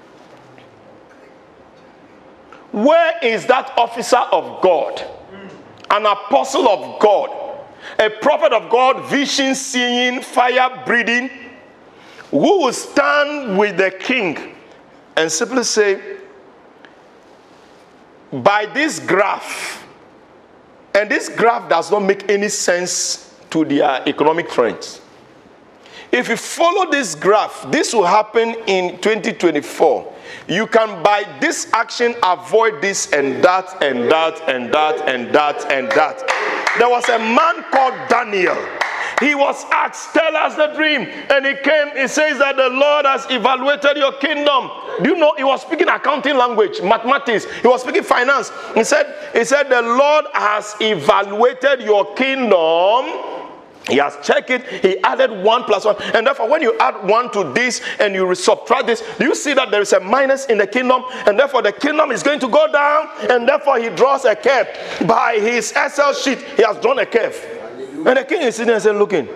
Where is that officer of God, an apostle of God, a prophet of God, vision seeing, fire breathing, who will stand with the king and simply say, by this graph, and this graph does not make any sense to their economic friends. If you follow this graph, this will happen in 2024. You can, by this action, avoid this and that and that and that and that and that. There was a man called Daniel. He was asked, tell us the dream. And he came, he says that the Lord has evaluated your kingdom. Do you know, he was speaking accounting language, mathematics. He was speaking finance. He said, the Lord has evaluated your kingdom He has checked it. He added 1 plus 1. And therefore, when you add 1 to this and you subtract this, do you see that there is a minus in the kingdom? And therefore, the kingdom is going to go down. And therefore, he draws a curve. By his Excel sheet, he has drawn a curve. And the king is sitting there and saying, looking.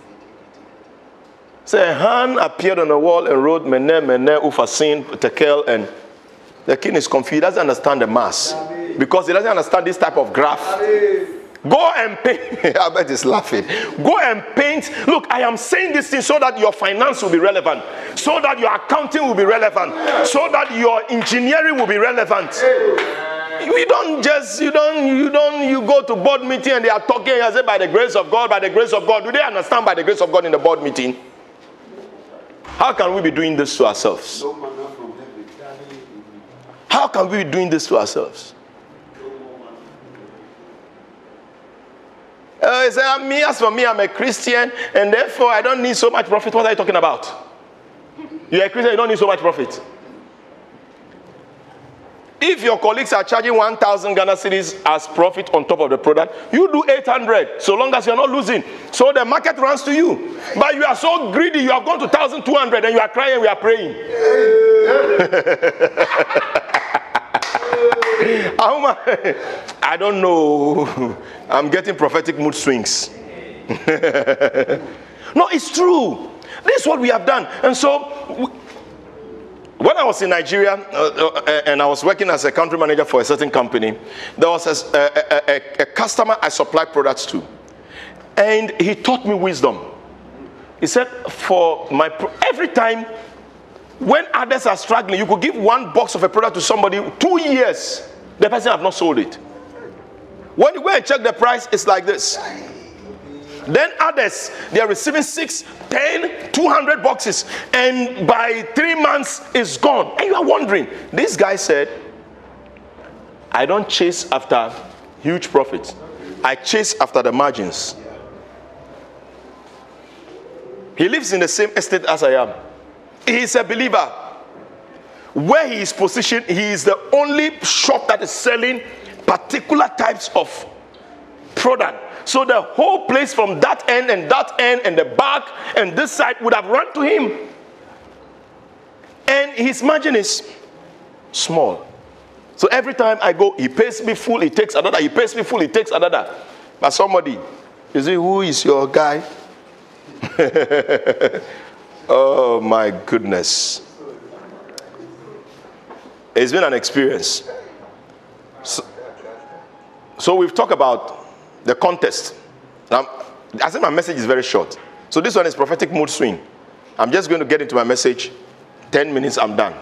So a hand appeared on the wall and wrote, Mene, Mene, Ufasin, Tekel. And the king is confused. He doesn't understand the mass. Because he doesn't understand this type of graph. Go and paint. I bet he's laughing. Go and paint. Look, I am saying this thing so that your finance will be relevant, so that your accounting will be relevant, so that your engineering will be relevant. You go to board meeting and they are talking and say, by the grace of God, by the grace of God. Do they understand by the grace of God in the board meeting? How can we be doing this to ourselves? How can we be doing this to ourselves? As for me, I'm a Christian, and therefore I don't need so much profit. What are you talking about? You're a Christian, you don't need so much profit. If your colleagues are charging 1,000 Ghana cedis as profit on top of the product, you do 800, so long as you're not losing. So the market runs to you. But you are so greedy, you have gone to 1,200 and you are crying, we are praying. I don't know. I'm getting prophetic mood swings. No, it's true. This is what we have done. And so, when I was in Nigeria and I was working as a country manager for a certain company, there was a customer I supplied products to. And he taught me wisdom. He said, every time when others are struggling, you could give 1 box of a product to somebody, 2 years, the person have not sold it. When you go and check the price, it's like this. Then others, they are receiving 6, 10, 200 boxes. And by 3 months, it's gone. And you are wondering, this guy said, I don't chase after huge profits. I chase after the margins. He lives in the same estate as I am. He is a believer. Where he is positioned, he is the only shop that is selling particular types of product. So the whole place from that end and the back and this side would have run to him. And his margin is small. So every time I go, he pays me full, he takes another. He pays me full, he takes another. But somebody, you see, who is your guy? Oh my goodness. It's been an experience. So we've talked about the contest. Now, I think my message is very short. So this one is prophetic mood swing. I'm just going to get into my message. 10 minutes, I'm done.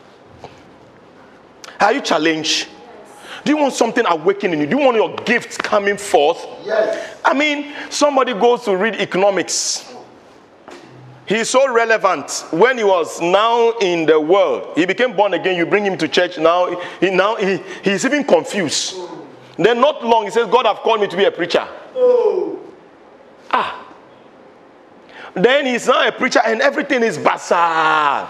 Are you challenged? Do you want something awakening you? Do you want your gifts coming forth? Yes. I mean, somebody goes to read economics. He's so relevant. When he was now in the world, he became born again. You bring him to church now. He's even confused. Then not long, he says, God have called me to be a preacher. Oh. Then he's now a preacher and everything is bazaar.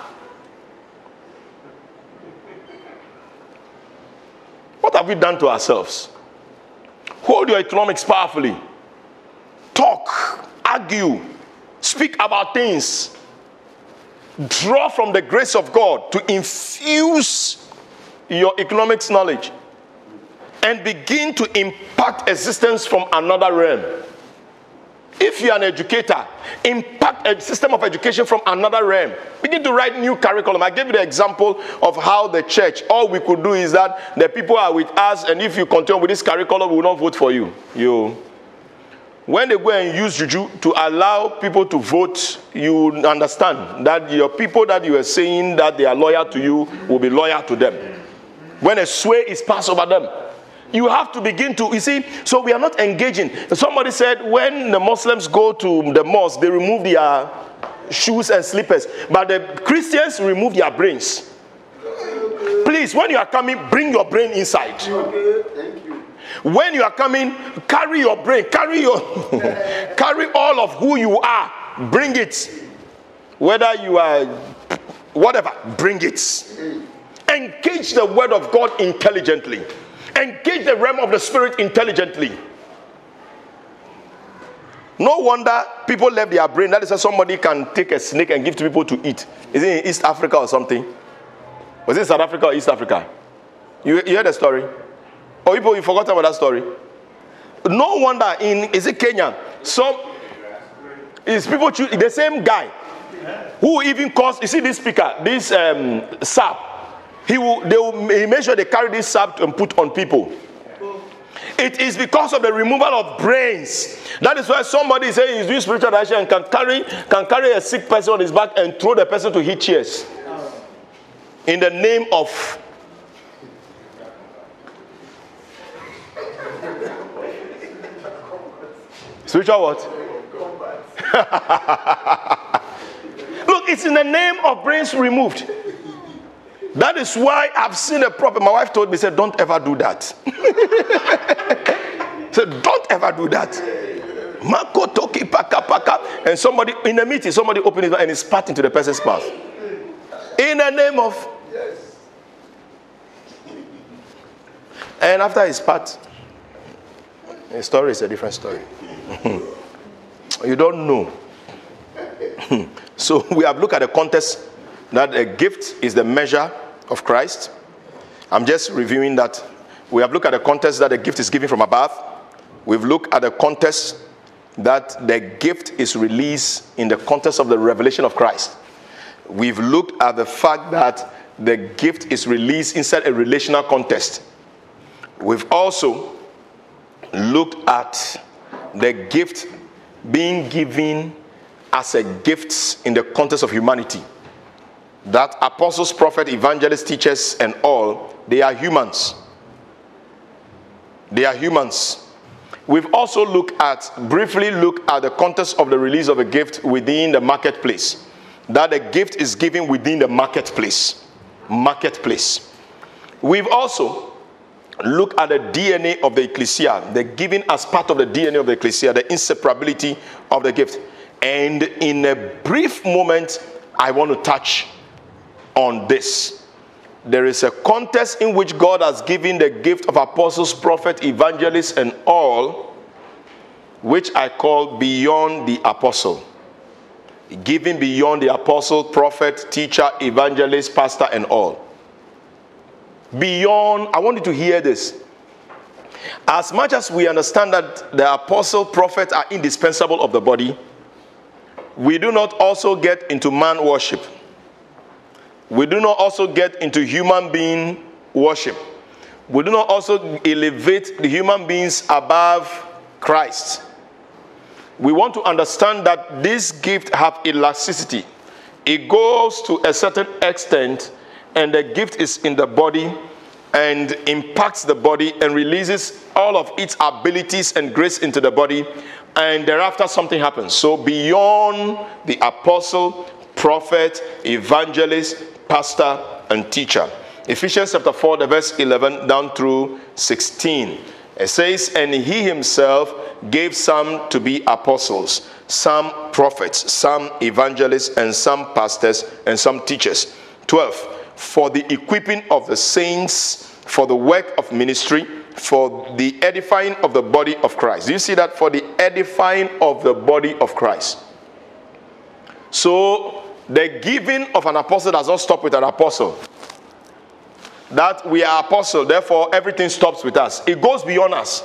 What have we done to ourselves? Hold your economics powerfully. Talk, argue, speak about things. Draw from the grace of God to infuse your economics knowledge and begin to impact existence from another realm. If you are an educator, impact a system of education from another realm. Begin to write new curriculum. I gave you the example of how the church, all we could do is that the people are with us, and if you continue with this curriculum, we will not vote for you. When they go and use juju to allow people to vote, you understand that your people that you are saying that they are loyal to you will be loyal to them. When a sway is passed over them, you have to begin to, you see, so we are not engaging. Somebody said when the Muslims go to the mosque, they remove their shoes and slippers. But the Christians remove their brains. Please, when you are coming, bring your brain inside. Okay, thank you. When you are coming, carry your brain, carry all of who you are. Bring it. Whether you are, whatever, bring it. Engage the word of God intelligently. Engage the realm of the spirit intelligently. No wonder people left their brain. That is why somebody can take a snake and give to people to eat. Is it in East Africa or something? Was it South Africa or East Africa? You heard the story? Or you forgot about that story? No wonder is it Kenya? Is people choose the same guy who even caused, you see this speaker, this sap. He made sure they carry this sap and put on people. It is because of the removal of brains. That is why somebody say he's doing spiritual action and can carry a sick person on his back and throw the person to hit chairs. In the name of spiritual what? Look, it's in the name of brains removed. That is why I've seen a prophet. My wife told me, said, don't ever do that. Said, don't ever do that. And somebody in the meeting, somebody opened his mouth and is spat into the person's mouth. In the name of. Yes. And after he spat, the story is a different story. You don't know. So we have looked at the context that a gift is the measure of Christ. I'm just reviewing that. We have looked at the context that the gift is given from above. We've looked at the context that the gift is released in the context of the revelation of Christ. We've looked at the fact that the gift is released inside a relational context. We've also looked at the gift being given as a gift in the context of humanity. That apostles, prophets, evangelists, teachers, and all, they are humans. They are humans. We've also briefly looked at the context of the release of a gift within the marketplace. That the gift is given within the marketplace. We've also looked at the DNA of the ecclesia, the giving as part of the DNA of the ecclesia, the inseparability of the gift. And in a brief moment, I want to touch on this. There is a context in which God has given the gift of apostles, prophets, evangelists, and all, which I call beyond the apostle. Given beyond the apostle, prophet, teacher, evangelist, pastor, and all. Beyond, I want you to hear this. As much as we understand that the apostle, prophet are indispensable of the body, we do not also get into man worship. We do not also get into human being worship. We do not also elevate the human beings above Christ. We want to understand that this gift have elasticity. It goes to a certain extent, and the gift is in the body and impacts the body and releases all of its abilities and grace into the body, and thereafter something happens. So beyond the apostle, prophet, evangelist, pastor, and teacher. Ephesians chapter 4, the verse 11 down through 16. It says, and he himself gave some to be apostles, some prophets, some evangelists, and some pastors, and some teachers. 12, for the equipping of the saints, for the work of ministry, for the edifying of the body of Christ. Do you see that? For the edifying of the body of Christ. So, the giving of an apostle does not stop with an apostle. That we are apostle, therefore everything stops with us. It goes beyond us.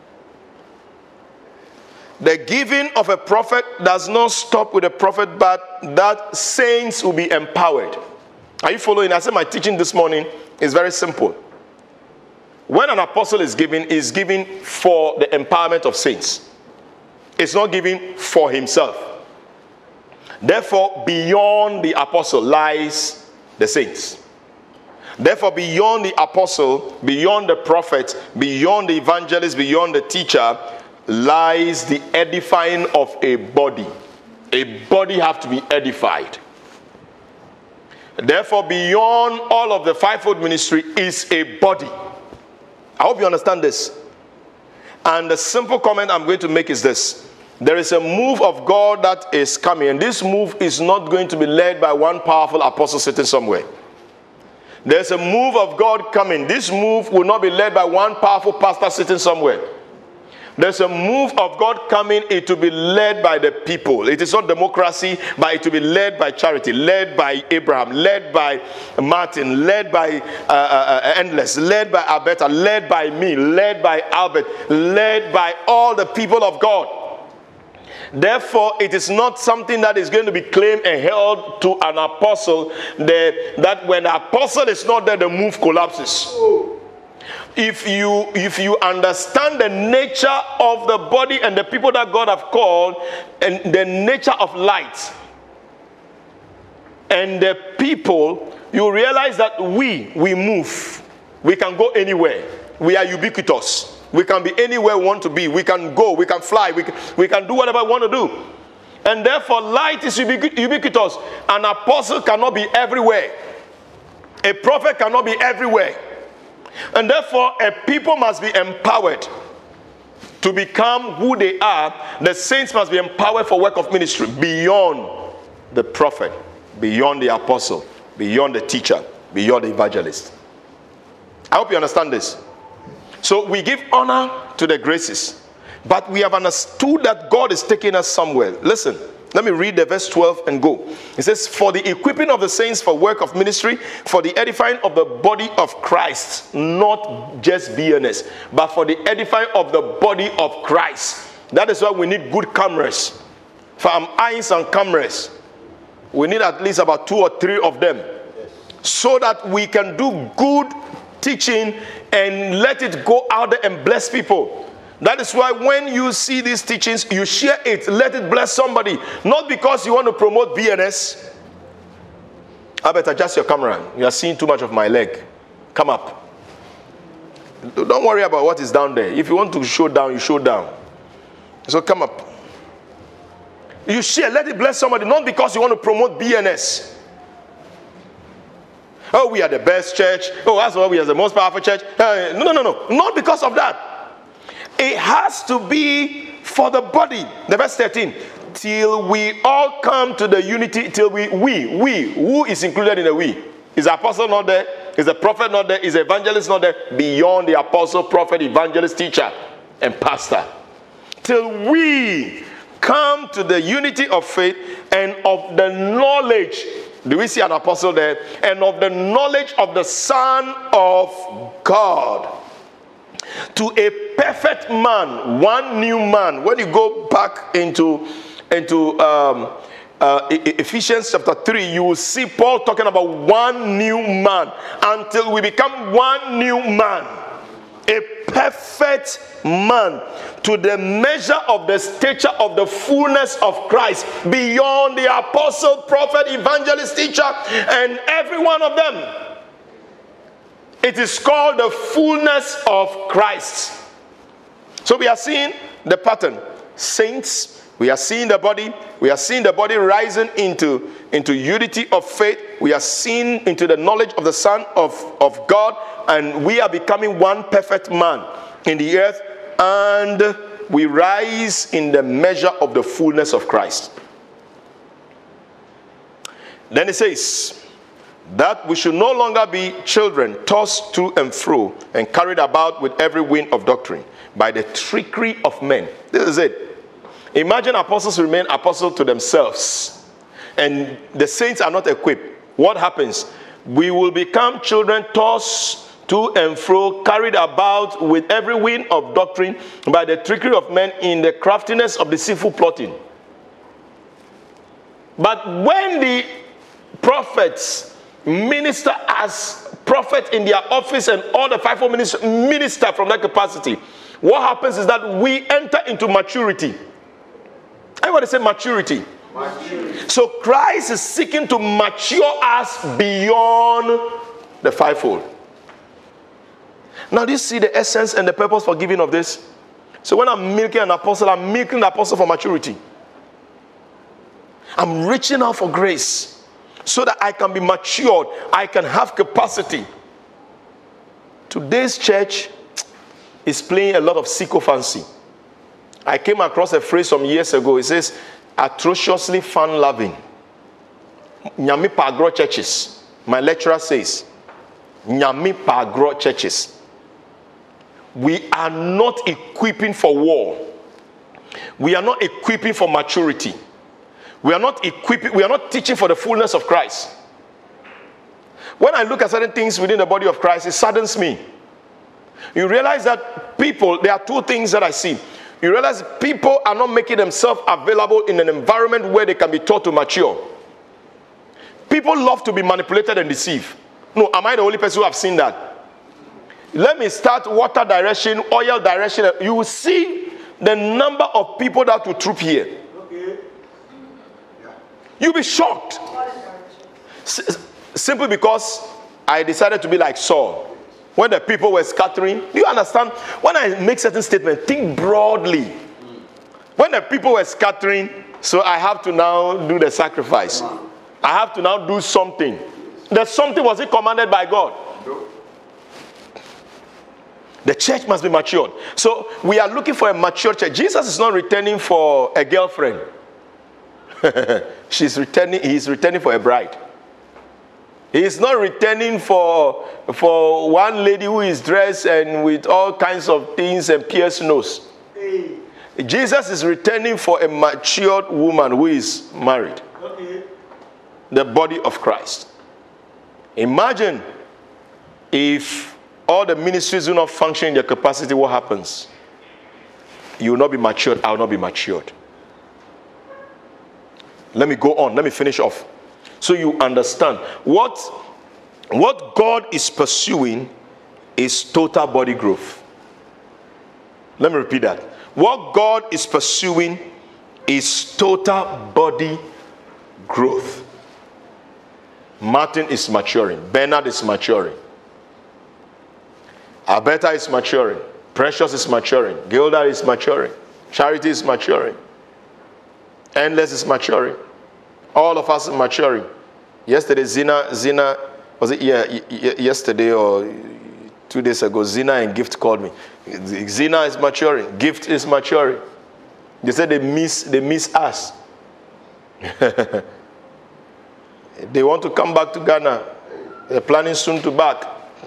The giving of a prophet does not stop with a prophet, but that saints will be empowered. Are you following? I said my teaching this morning is very simple. When an apostle is given for the empowerment of saints. It's not given for himself. Therefore, beyond the apostle lies the saints. Therefore, beyond the apostle, beyond the prophet, beyond the evangelist, beyond the teacher, lies the edifying of a body. A body has to be edified. Therefore, beyond all of the fivefold ministry is a body. I hope you understand this. And the simple comment I'm going to make is this. There is a move of God that is coming, and this move is not going to be led by one powerful apostle sitting somewhere. There's a move of God coming. This move will not be led by one powerful pastor sitting somewhere. There's a move of God coming. It will be led by the people. It is not democracy, but it will be led by Charity, led by Abraham, led by Martin, led by Endless, led by Alberta, led by me, led by Albert, led by all the people of God. Therefore, it is not something that is going to be claimed and held to an apostle that when the apostle is not there, the move collapses. If you understand the nature of the body and the people that God have called and the nature of light and the people, you realize that we move. We can go anywhere. We are ubiquitous. We can be anywhere we want to be. We can go, we can fly, we can do whatever we want to do. And therefore, light is ubiquitous. An apostle cannot be everywhere. A prophet cannot be everywhere. And therefore, a people must be empowered to become who they are. The saints must be empowered for work of ministry beyond the prophet, beyond the apostle, beyond the teacher, beyond the evangelist. I hope you understand this. So we give honor to the graces, but we have understood that God is taking us somewhere. Listen, let me read the verse 12 and go. It says, for the equipping of the saints for work of ministry, for the edifying of the body of Christ, not just BNS, but for the edifying of the body of Christ. That is why we need good cameras. For eyes and cameras, we need at least about 2 or 3 of them, so that we can do good teaching and let it go out there and bless people. That is why when you see these teachings, you share it. Let it bless somebody. Not because you want to promote BNS. I better adjust your camera. You are seeing too much of my leg. Come up. Don't worry about what is down there. If you want to show down, you show down. So come up. You share. Let it bless somebody. Not because you want to promote BNS. Oh, we are the best church. Oh, that's why we are the most powerful church. No. Not because of that. It has to be for the body. The verse 13. Till we all come to the unity, till we. Who is included in the we? Is the apostle not there? Is the prophet not there? Is the evangelist not there? Beyond the apostle, prophet, evangelist, teacher, and pastor. Till we come to the unity of faith and of the knowledge. Do we see an apostle there? And of the knowledge of the Son of God. To a perfect man, one new man. When you go back into Ephesians chapter 3, you will see Paul talking about one new man. Until we become one new man. A perfect man, to the measure of the stature of the fullness of Christ, beyond the apostle, prophet, evangelist, teacher, and every one of them. It is called the fullness of Christ. So we are seeing the pattern. Saints, we are seeing the body. We are seeing the body rising into unity of faith. We are seeing into the knowledge of the Son of God. And we are becoming one perfect man in the earth. And we rise in the measure of the fullness of Christ. Then it says that we should no longer be children tossed to and fro and carried about with every wind of doctrine by the trickery of men. This is it. Imagine apostles remain apostles to themselves and the saints are not equipped. What happens? We will become children tossed to and fro, carried about with every wind of doctrine by the trickery of men in the craftiness of deceitful plotting. But when the prophets minister as prophets in their office and all the fivefold minister from that capacity, what happens is that we enter into maturity. Everybody say maturity. Maturity. So Christ is seeking to mature us beyond the fivefold. Now, do you see the essence and the purpose for giving of this? So when I'm milking an apostle, I'm milking the apostle for maturity. I'm reaching out for grace so that I can be matured. I can have capacity. Today's church is playing a lot of sycophancy. I came across a phrase some years ago. It says, atrociously fun-loving. Nyami pagro churches. My lecturer says, Nyami pagro churches. we are not equipping for war. We are not equipping for maturity. We are not equipping, we are not teaching for the fullness of Christ. When I look at certain things within the body of Christ, it saddens me. You realize that people, there are two things that I see. You realize people are not making themselves available in an environment where they can be taught to mature. People love to be manipulated and deceived. No, am I the only person who have seen that? Let me start water direction, oil direction. You will see the number of people that will troop here. Okay. You'll be shocked. Simply because I decided to be like Saul. When the people were scattering, do you understand? When I make certain statements, think broadly. When the people were scattering, so I have to now do the sacrifice. I have to now do something. The something was it commanded by God? No. The church must be matured. So we are looking for a mature church. Jesus is not returning for a girlfriend. He's returning for a bride. He is not returning for one lady who is dressed and with all kinds of things and pierced nose. Hey. Jesus is returning for a matured woman who is married. Okay. The body of Christ. Imagine if all the ministries do not function in their capacity, what happens? You will not be matured, I will not be matured. Let me go on, let me finish off. So you understand what God is pursuing is total body growth. Let me repeat that. What God is pursuing is total body growth. Martin is maturing. Bernard is maturing. Alberta is maturing. Precious is maturing. Gilda is maturing. Charity is maturing. Endless is maturing. All of us are maturing. Yesterday, Zina, was it yesterday or 2 days ago, Zina and Gift called me. Zina is maturing. Gift is maturing. They said they miss us. They want to come back to Ghana. They're planning soon to back.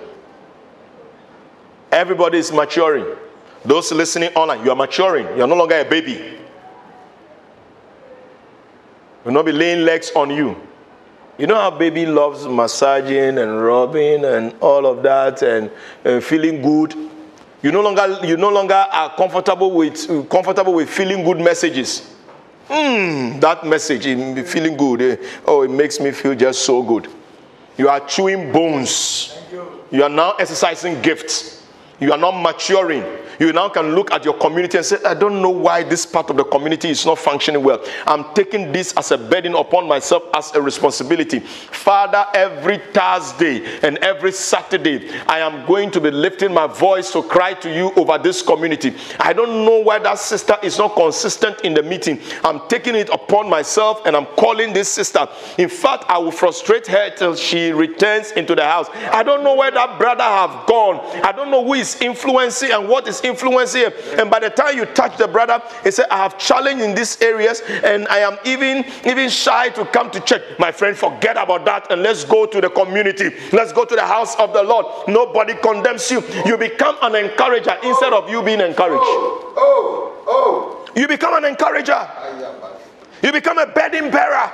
Everybody is maturing. Those listening online, you are maturing. You are no longer a baby. Will not be laying legs on you. You know how baby loves massaging and rubbing and all of that and feeling good. You no longer are comfortable with feeling good messages. That message, feeling good. It makes me feel just so good. You are chewing bones. You are now exercising gifts. You are now maturing. You now can look at your community and say, I don't know why this part of the community is not functioning well. I'm taking this as a burden upon myself as a responsibility. Father, every Thursday and every Saturday, I am going to be lifting my voice to cry to you over this community. I don't know why that sister is not consistent in the meeting. I'm taking it upon myself and I'm calling this sister. In fact, I will frustrate her till she returns into the house. I don't know where that brother have gone. I don't know who is influencing and what is influencing him. And by the time you touch the brother, he said, I have challenge in these areas and I am even shy to come to church. My friend, forget about that and let's go to the community. Let's go to the house of the Lord. Nobody condemns you. You become an encourager instead of you being encouraged. You become an encourager. You become a burden bearer.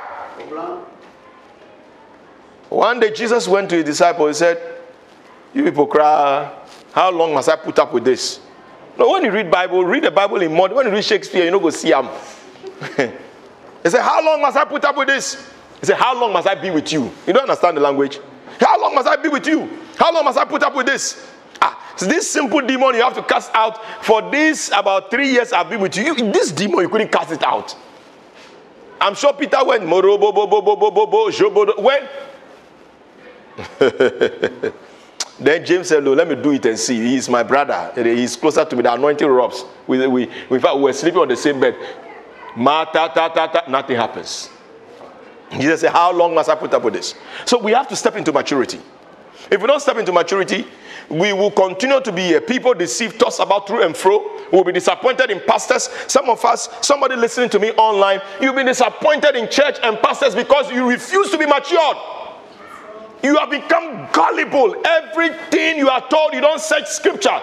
One day Jesus went to his disciples. He said, you people cry. How long must I put up with this? No, when you read the Bible in modern. When you read Shakespeare, you don't go see him. He said, how long must I put up with this? He said, how long must I be with you? You don't understand the language. How long must I be with you? How long must I put up with this? So this simple demon you have to cast out. For this, about 3 years I've been with you. This demon, you couldn't cast it out. I'm sure Peter went, when? Then James said, no, let me do it and see. He's my brother. He's closer to me. The anointing rubs. In fact, we were sleeping on the same bed. Nothing happens. Jesus said, how long must I put up with this? So we have to step into maturity. If we don't step into maturity, we will continue to be a people deceived, tossed about through and fro. We'll be disappointed in pastors. Some of us, somebody listening to me online, you'll be disappointed in church and pastors because you refuse to be matured. You have become gullible. Everything you are told, you don't search scripture.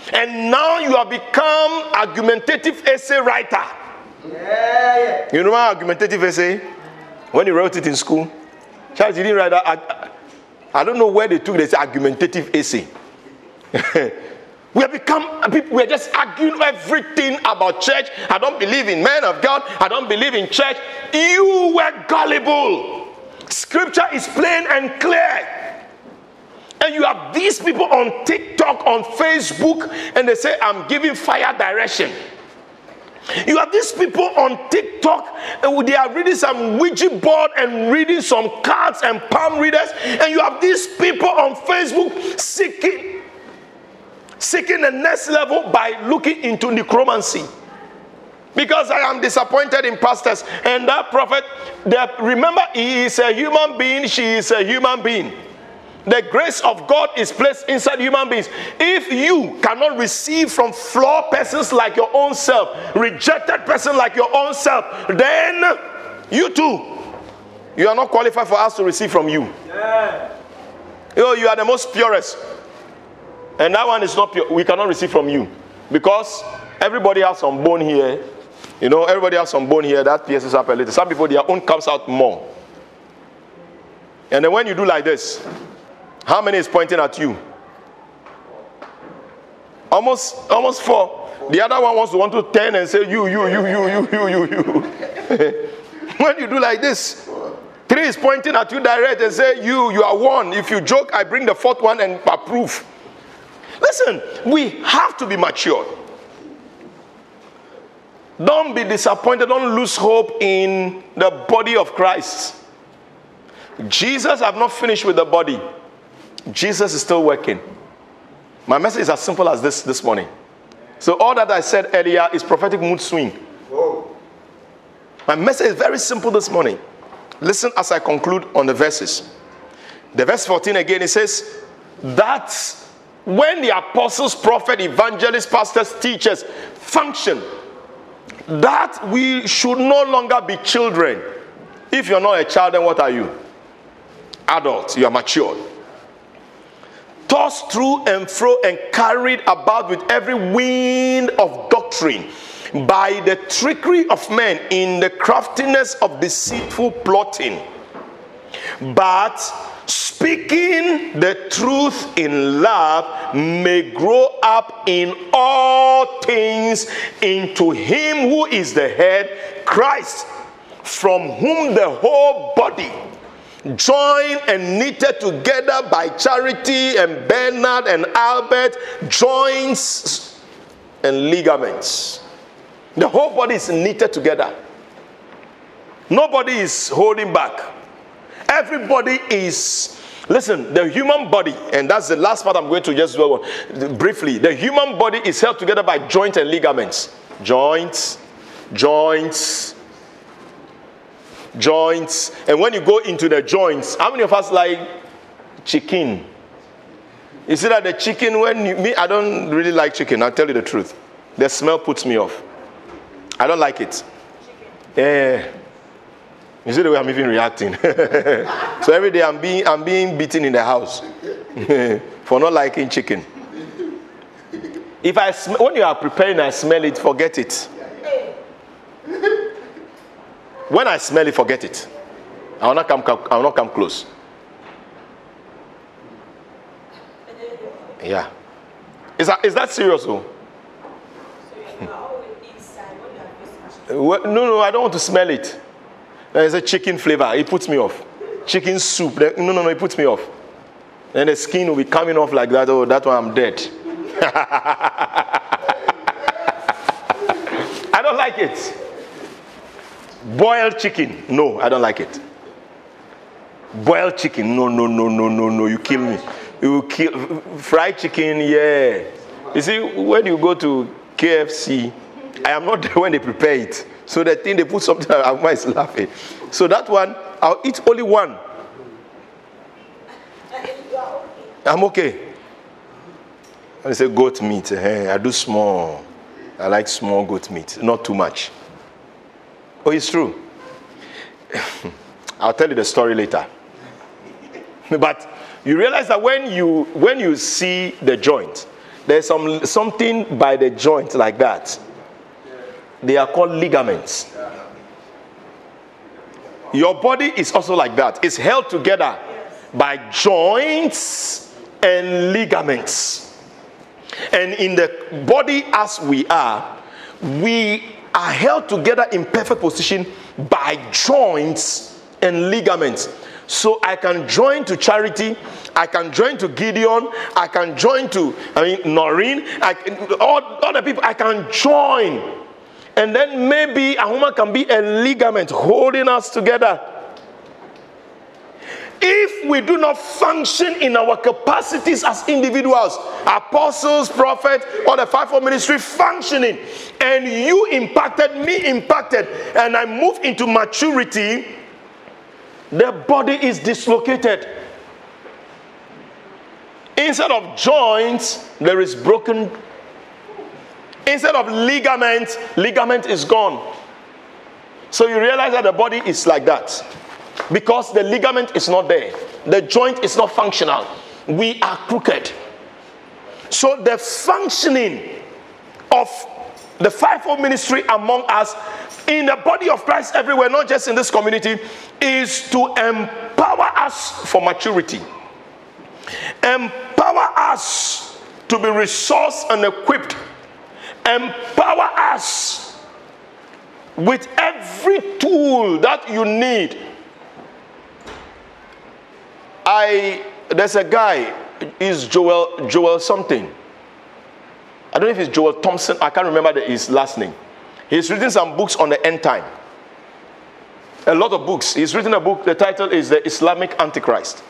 And now you have become argumentative essay writer. Yeah. You know my argumentative essay? When you wrote it in school? Charles, you didn't write that. I don't know where they took this argumentative essay. We have become people, we are just arguing everything about church. I don't believe in men of God. I don't believe in church. You were gullible. Scripture is plain and clear. And you have these people on TikTok, on Facebook, and they say, I'm giving fire direction. You have these people on TikTok, and they are reading some Ouija board and reading some cards and palm readers. And you have these people on Facebook seeking the next level by looking into necromancy. Because I am disappointed in pastors. And that prophet, remember, he is a human being, she is a human being. The grace of God is placed inside human beings. If you cannot receive from flawed persons like your own self, rejected person like your own self, then you too, you are not qualified for us to receive from you. Yeah. You are the most purest. And that one is not pure. We cannot receive from you. Because everybody has some bone here. Everybody has some bone here. That pierces up a little. Some people, their own comes out more. And then when you do like this, how many is pointing at you? Almost 4. The other one want to turn and say, you. When you do like this, 3 is pointing at you direct and say, you are 1. If you joke, I bring the 4th one and approve. Listen, we have to be mature. Don't be disappointed. Don't lose hope in the body of Christ. Jesus have not finished with the body. Jesus is still working. My message is as simple as this morning. So all that I said earlier is prophetic mood swing. Whoa. My message is very simple this morning. Listen as I conclude on the verses. The verse 14 again, it says that when the apostles, prophet, evangelists, pastors, teachers function, that we should no longer be children. If you're not a child, then what are you? Adult. You are matured. Tossed through and fro and carried about with every wind of doctrine by the trickery of men in the craftiness of deceitful plotting. But speaking the truth in love may grow up in all things into him who is the head, Christ, from whom the whole body, joined and knitted together by Charity and Bernard and Albert, joints and ligaments. The whole body is knitted together. Nobody is holding back. Everybody is, listen, the human body, and that's the last part I'm going to just dwell on briefly. The human body is held together by joints and ligaments. Joints. And when you go into the joints, how many of us like chicken? You see that the chicken, I don't really like chicken, I'll tell you the truth. The smell puts me off. I don't like it. Yeah. You see the way I'm even reacting. So every day I'm being beaten in the house for not liking chicken. When you are preparing, I smell it, forget it. When I smell it, forget it. I will not come close. Yeah. Is that serious though? No, I don't want to smell it. There's a chicken flavor. It puts me off. Chicken soup. No, it puts me off. And the skin will be coming off like that. Oh, that one I'm dead. I don't like it. Boiled chicken. No, I don't like it. Boiled chicken. No. You kill me. You will kill. Fried chicken, yeah. You see, when you go to KFC, I am not there when they prepare it. So the thing they put something, I'm always laughing. So that one, I'll eat only one. I'm okay. I say goat meat. I do small. I like small goat meat, not too much. Oh, it's true. I'll tell you the story later. But you realize that when you see the joint, There's something by the joint like that. They are called ligaments. Your body is also like that. It's held together by joints and ligaments. And in the body as we are held together in perfect position by joints and ligaments. So I can join to Charity, I can join to Gideon, I can join to Noreen, all the people, I can join. And then maybe a woman can be a ligament holding us together. If we do not function in our capacities as individuals, apostles, prophets, or the fivefold ministry functioning, and you impacted, me impacted, and I move into maturity, the body is dislocated. Instead of joints, there is broken. Instead of ligament is gone. So you realize that the body is like that. Because the ligament is not there. The joint is not functional. We are crooked. So the functioning of the fivefold ministry among us, in the body of Christ everywhere, not just in this community, is to empower us for maturity. Empower us to be resourced and equipped. Empower us with every tool that you need. There's a guy, is Joel something. I don't know if it's Joel Thompson. I can't remember his last name. He's written some books on the end time. A lot of books. He's written a book. The title is The Islamic Antichrist.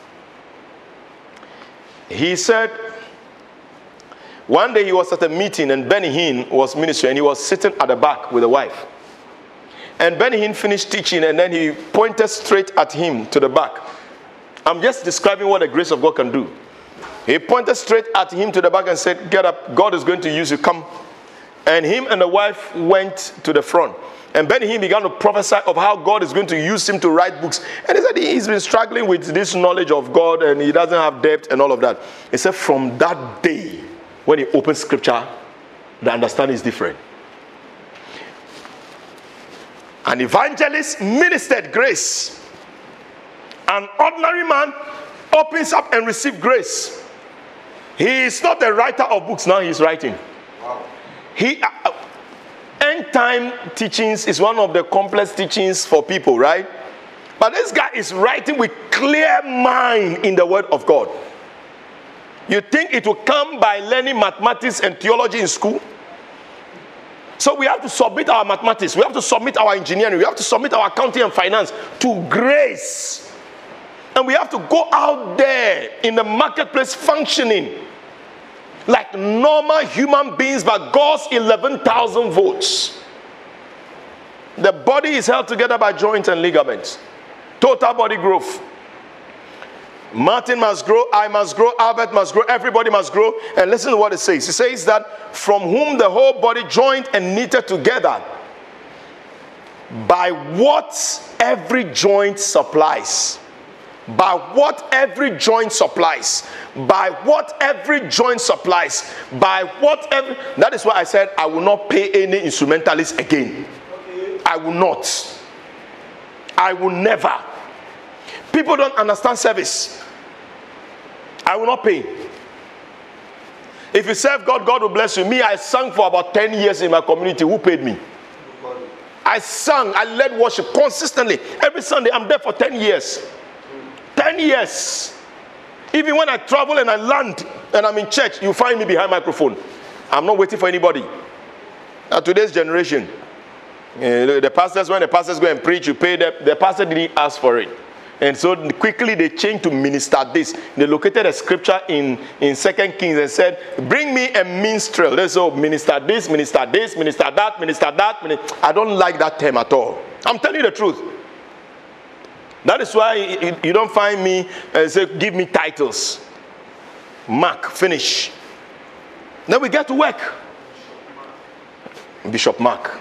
He said, one day he was at a meeting and Benny Hinn was ministering and he was sitting at the back with a wife. And Benny Hinn finished teaching and then he pointed straight at him to the back. I'm just describing what the grace of God can do. He pointed straight at him to the back and said, get up, God is going to use you, come. And him and the wife went to the front. And Benny Hinn began to prophesy of how God is going to use him to write books. And he said he's been struggling with this knowledge of God and he doesn't have depth and all of that. He said from that day, when he opens scripture, the understanding is different. An evangelist ministered grace. An ordinary man opens up and receives grace. He is not a writer of books, now he's writing. Wow. End time teachings is one of the complex teachings for people, right? But this guy is writing with clear mind in the word of God. You think it will come by learning mathematics and theology in school? So we have to submit our mathematics, we have to submit our engineering, we have to submit our accounting and finance to grace. And we have to go out there in the marketplace functioning like normal human beings, but God's 11,000 volts. The body is held together by joints and ligaments. Total body growth. Martin must grow, I must grow, Albert must grow, everybody must grow. And listen to what it says. It says that from whom the whole body joined and knitted together by what every joint supplies. By what every joint supplies. By what every joint supplies. By what every... That is why I said I will not pay any instrumentalist again. I will not. I will never. People don't understand service. I will not pay. If you serve God, God will bless you. Me, I sang for about 10 years in my community. Who paid me? I sang, I led worship consistently. Every Sunday, I'm there for 10 years. 10 years. Even when I travel and I land and I'm in church, you find me behind microphone. I'm not waiting for anybody. Now, today's generation, the pastors, when the pastors go and preach, you pay them. The pastor didn't ask for it. And so quickly they changed to minister this. They located a scripture in 2 Kings and said, bring me a minstrel. They said, minister this, minister this, minister that, minister that. I don't like that term at all. I'm telling you the truth. That is why you don't find me say, give me titles. Mark, finish. Then we get to work. Bishop Mark.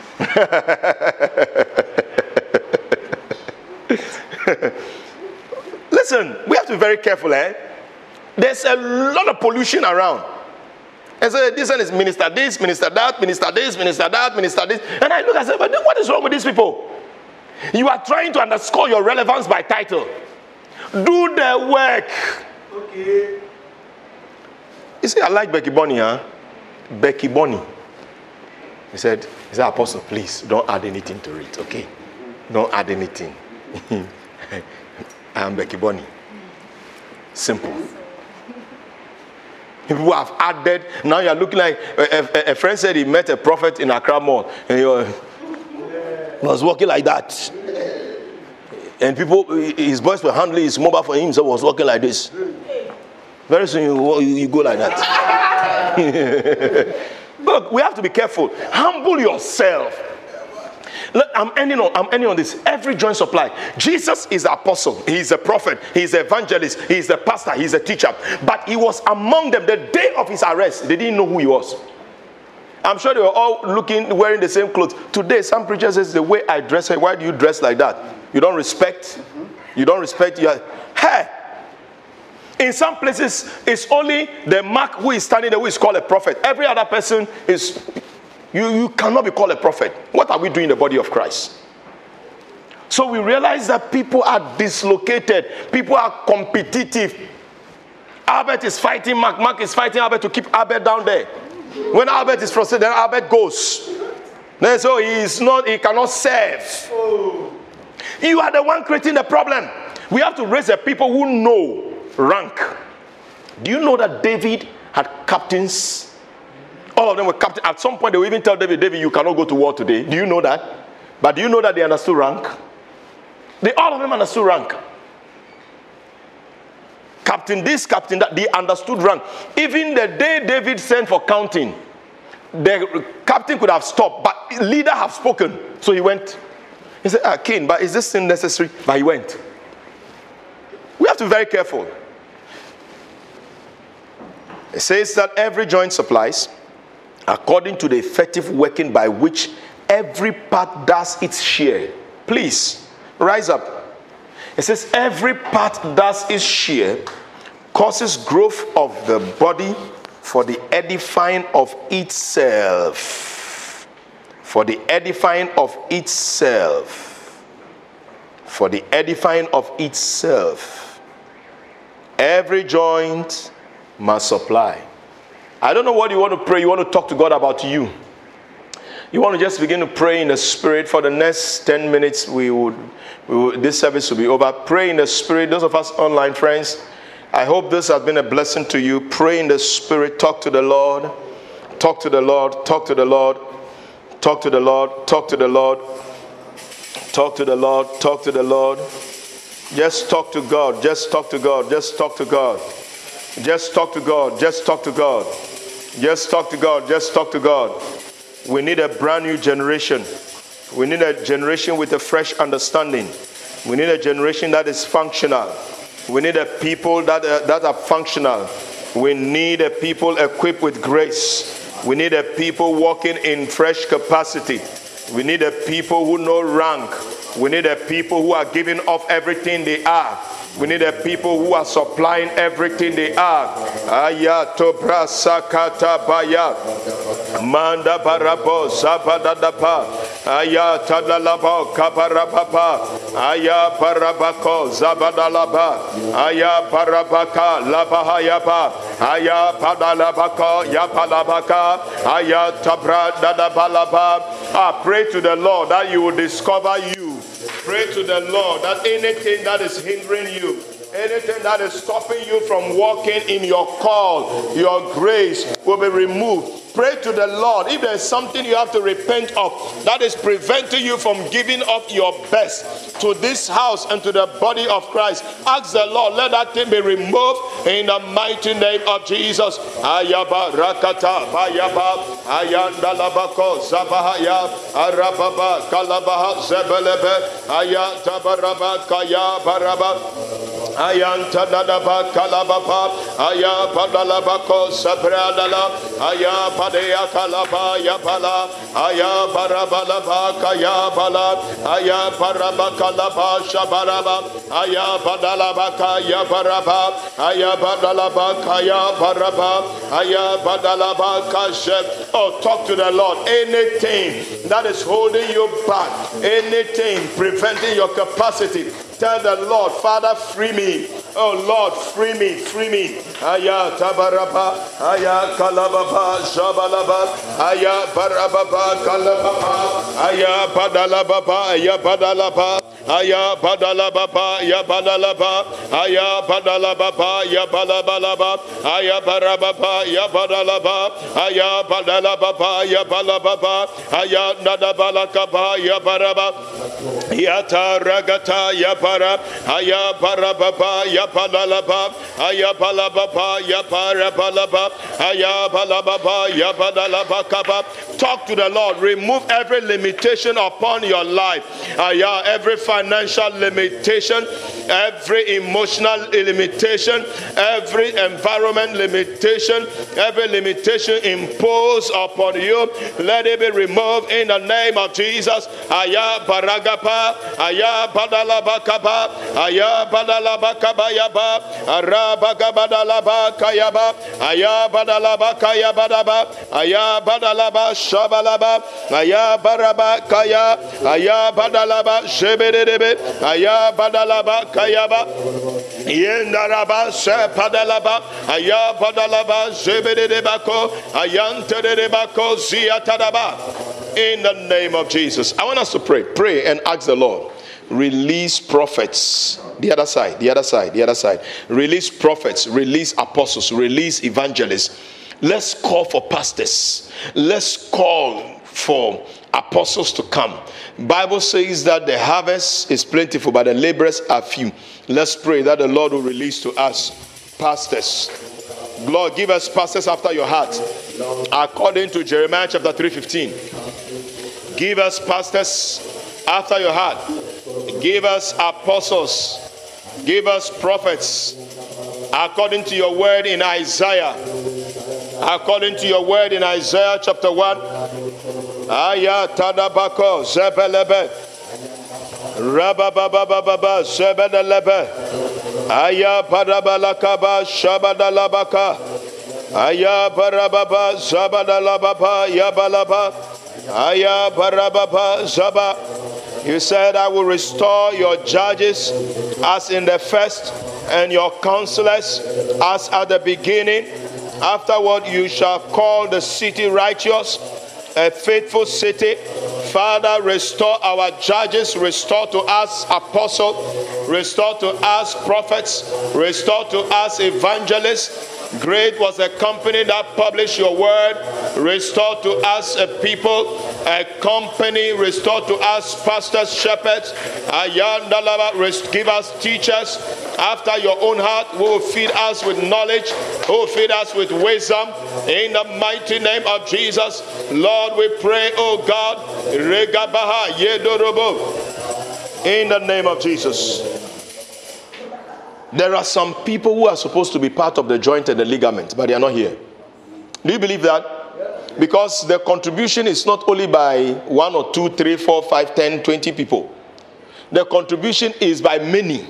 Listen, we have to be very careful. There's a lot of pollution around. And so this one is minister this, minister that, minister this, minister that, minister this. And I look and say, but what is wrong with these people? You are trying to underscore your relevance by title. Do the work. Okay. You see, I like Becky Bonnie, huh? Becky Bonnie. He said, Apostle, please don't add anything to it, okay? Don't add anything. I am Becky Bonnie. Simple. People have added. Now you are looking like a friend said he met a prophet in Accra Mall, and he was walking like that. And people, his boys were handling his mobile for him, so he was walking like this. Very soon you go like that. Look, we have to be careful. Humble yourself. Look, I'm ending on this. Every joint supply. Jesus is the apostle. He is a prophet. He is the evangelist. He is the pastor. He is a teacher. But he was among them the day of his arrest. They didn't know who he was. I'm sure they were all wearing the same clothes. Today, some preachers say, the way I dress, why do you dress like that? You don't respect. You don't respect your hair. In some places, it's only the mark who is standing there who is called a prophet. Every other person is... You cannot be called a prophet. What are we doing in the body of Christ? So we realize that people are dislocated. People are competitive. Albert is fighting Mark. Mark is fighting Albert to keep Albert down there. When Albert is frustrated, then Albert goes. Then so he cannot serve. You are the one creating the problem. We have to raise the people who know rank. Do you know that David had captains? All of them were captains. At some point, they will even tell David, you cannot go to war today. Do you know that? But do you know that they understood rank? All of them understood rank. Captain this, captain that, they understood rank. Even the day David sent for counting, the captain could have stopped, but leader have spoken. So he went. He said, King, but is this thing necessary? But he went. We have to be very careful. It says that every joint supplies according to the effective working by which every part does its share. Please, rise up. It says every part does its share, causes growth of the body for the edifying of itself. For the edifying of itself. For the edifying of itself. Every joint must supply. I don't know what you want to pray. You want to talk to God about you. You want to just begin to pray in the spirit. For the next 10 minutes, this service will be over. Pray in the spirit. Those of us online friends, I hope this has been a blessing to you. Pray in the spirit. Talk to the Lord. Talk to the Lord. Talk to the Lord. Talk to the Lord. Talk to the Lord. Talk to the Lord. Talk to the Lord. Just talk to God. Just talk to God. Just talk to God. Just talk to God. Just talk to God. Just talk to God. Just talk to God. We need a brand new generation. We need a generation with a fresh understanding. We need a generation that is functional. We need a people that are functional. We need a people equipped with grace. We need a people walking in fresh capacity. We need a people who know rank. We need a people who are giving off everything they are. We need a people who are supplying everything they are. Ayato brasakata baya. Manda barabo zabadadapa. Ayata dalabo kabarabapa. Aya barabako zabadalaba. Aya barabaka labahayaba. Aya padalabaka yapalabaka. Aya tabra dadabalaba. Pray to the Lord that you will discover you. Pray to the Lord that anything that is hindering you, anything that is stopping you from walking in your call, your grace will be removed. Pray to the Lord. If there's something you have to repent of that is preventing you from giving up your best to this house and to the body of Christ, ask the Lord, let that thing be removed in the mighty name of Jesus. Ayaba rakata bayaba ayandalabako zabahaya arababa kalabaha zebelebe ayatabaraba kaya baraba Ayanta dadaba kalababa, aya badalabako sabradala, aya badea kalaba yabala, aya barabalaba kayabala, aya barabakalaba shabaraba, aya badalabaka yabaraba, aya badalabaka yabaraba, aya badalabaka sheb. Oh, talk to the Lord. Anything that is holding you back, anything preventing your capacity, tell the Lord, Father, free me. Oh Lord, free me, free me. Aya tabaraba, aya kalababa, shabalaba, aya barababa, kalababa, aya badalababa, aya badalaba. Aya badalababa, ya badalaba, aya badalababa, ya balabalaba, aya barababa, ya badalaba, aya badalababa, ya balababa, aya nadabalakaba, ya baraba, ya taragata, ya bara, aya barababa, ya badalaba, aya balababa, ya barabalaba, aya balababa, ya badalabakaba. Talk to the Lord. Remove every limitation upon your life. Aya, every financial limitation, every emotional limitation, every environment limitation, every limitation imposed upon you, let it be removed in the name of Jesus. Aya baragapa, aya badalabakaba, aya badalabakaba yaba, arabagabadalaba kayaba, aya badalabakaya badaba, aya badalaba shabalaba, aya baraba kaya, aya badalaba shebedebe, aya badalaba kayaba, yendaraba sepadalaba, aya badalaba shebedebako, ayantedebako ziatadaba. In the name of Jesus, I want us to pray and ask the Lord, release prophets. The other side, the other side, the other side. Release prophets, release apostles, release evangelists. Let's call for pastors. Let's call for apostles to come. Bible says that the harvest is plentiful, but the laborers are few. Let's pray that the Lord will release to us pastors. Lord, give us pastors after your heart, according to Jeremiah chapter 3:15. Give us pastors after your heart. Give us apostles. Give us prophets, according to your word in Isaiah. According to your word in Isaiah chapter 1. Aya tadabako zebelebe. Rabababababa zebelebe. Aya parabalakaba shabadalabaka. Aya barababa zabadalababa yabalaba. Aya barababa zaba. You said, I will restore your judges as in the first, and your counselors as at the beginning. Afterward, you shall call the city righteous, a faithful city. Father, restore our judges, restore to us apostles, restore to us prophets, restore to us evangelists. Great was the company that published your word. Restore to us a people, a company. Restore to us pastors, shepherds. Give us teachers after your own heart, who will feed us with knowledge, who will feed us with wisdom. In the mighty name of Jesus, Lord, we pray, oh God, in the name of Jesus. There are some people who are supposed to be part of the joint and the ligament, but they are not here. Do you believe that? Because the contribution is not only by 1 or 2, 3, 4, 5, 10, 20 people. The contribution is by many.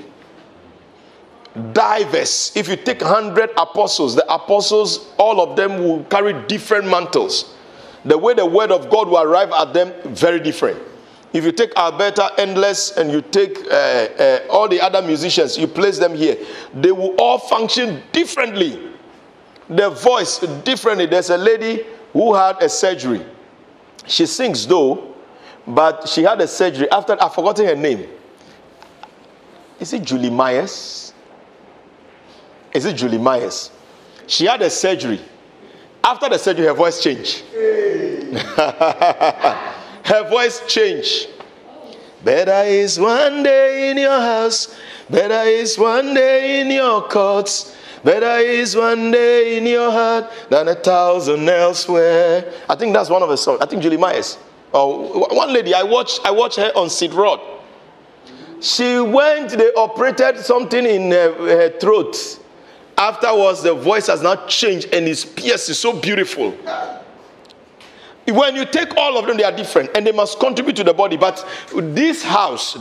Diverse. If you take 100 apostles, the apostles, all of them will carry different mantles. The way the word of God will arrive at them, very different. If you take Alberta Endless and you take all the other musicians, you place them here, they will all function differently. Their voice differently. There's a lady who had a surgery. She sings though, but she had a surgery after, I've forgotten her name. Is it Julie Myers? Is it Julie Myers? She had a surgery. After the surgery, her voice changed. Her voice changed. Better is one day in your house. Better is one day in your courts. Better is one day in your heart than 1,000 elsewhere. I think that's one of the songs. I think Julie Myers. Oh, one lady, I watched her on Sid Roth. She went, they operated something in her throat. Afterwards, the voice has now changed and is pierced. It's so beautiful. When you take all of them, they are different and they must contribute to the body. But this house,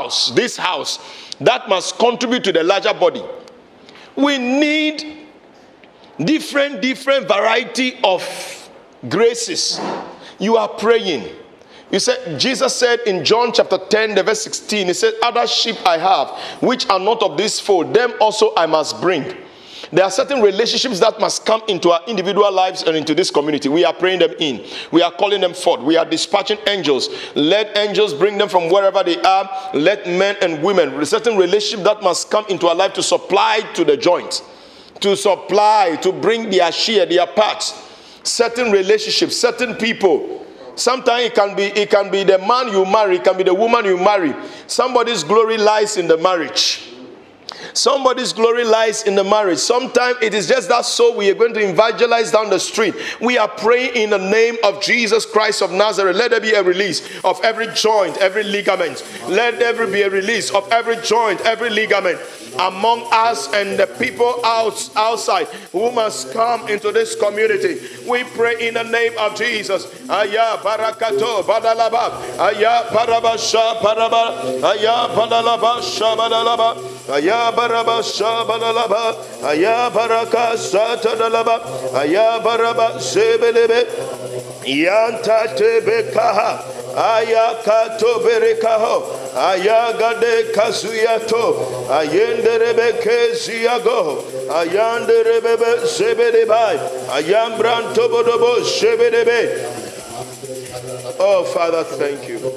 that must contribute to the larger body. We need different variety of graces. You are praying. You said, Jesus said in John chapter 10, the verse 16, he said, other sheep I have, which are not of this fold, them also I must bring. There are certain relationships that must come into our individual lives and into this community. We are praying them in. We are calling them forth. We are dispatching angels. Let angels bring them from wherever they are. Let men and women, certain relationships that must come into our life to supply to the joint. To supply, to bring their share, their parts. Certain relationships, certain people. Sometimes it can be the man you marry, it can be the woman you marry. Somebody's glory lies in the marriage. Somebody's glory lies in the marriage. Sometimes it is just that soul we are going to evangelize down the street. We are praying in the name of Jesus Christ of Nazareth. Let there be a release of every joint, every ligament. Let there be a release of every joint, every ligament among us and the people outside who must come into this community. We pray in the name of Jesus. Aya barakato badalaba. Aya barabasha baraba. Aya badalaba shabadalaba. Aya baraba shabadalaba. Aya baraka satadalaba. Aya baraba sebelebe. Yanta tebekaha. Aya kato berekaho. Aya gade kazuyato. Ayenderebe keziago. Ayanderebe sebedebe. Ayambranto bodobo sebedebe. Oh, Father, thank you.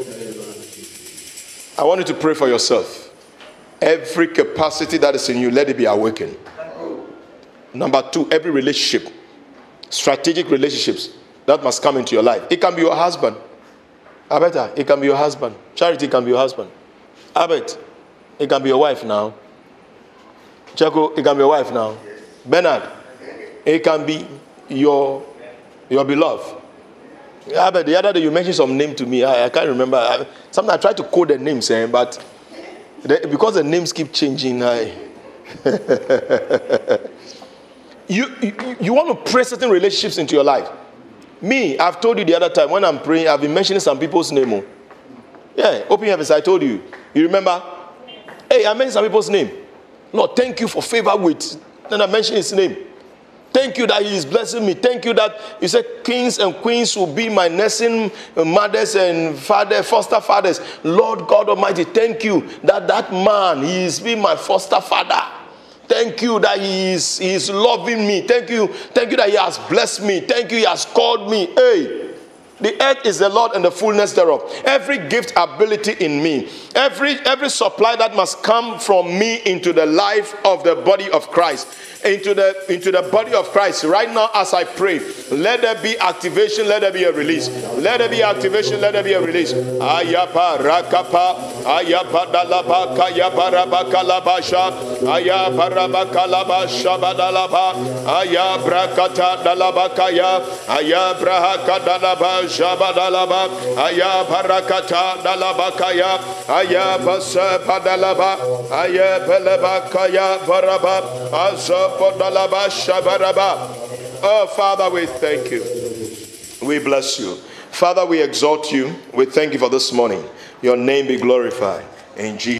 I want you to pray for yourself. Every capacity that is in you, let it be awakened. Number 2, every relationship, strategic relationships that must come into your life. It can be your husband. Abeta, it can be your husband. Charity can be your husband. Abet, it can be your wife now. Chaco, it can be your wife now. Bernard, it can be your beloved. Abet, the other day you mentioned some name to me. I can't remember. Sometimes I try to code the names, but because the names keep changing, you want to pray certain relationships into your life. Me, I've told you the other time when I'm praying, I've been mentioning some people's name. Yeah, open heavens, I told you. You remember? Hey, I mentioned some people's name. Lord, thank you for favor with. Then I mentioned his name. Thank you that he is blessing me. Thank you that you said kings and queens will be my nursing mothers and foster fathers. Lord God Almighty, thank you that man, he is being my foster father. Thank you that he is loving me. Thank you that he has blessed me. Thank you he has called me. Hey, the earth is the Lord and the fullness thereof. Every gift, ability in me, every supply that must come from me into the life of the body of Christ, into the body of Christ. Right now, as I pray, let there be activation. Let there be a release. Let there be activation. Let there be a release. Ayapa rakapa, ayapa dalaba, kayapa rabaka labasha, ayapa rabaka labasha badalaba, ayabra kata dalaba kaya, ayabra haka dalaba shabadalaba, ayapa rakata dalaba kaya, ayapa sabadalaba, ayapa leba kaya baraba, azab. Oh, Father, we thank you. We bless you. Father, we exalt you. We thank you for this morning. Your name be glorified. In Jesus'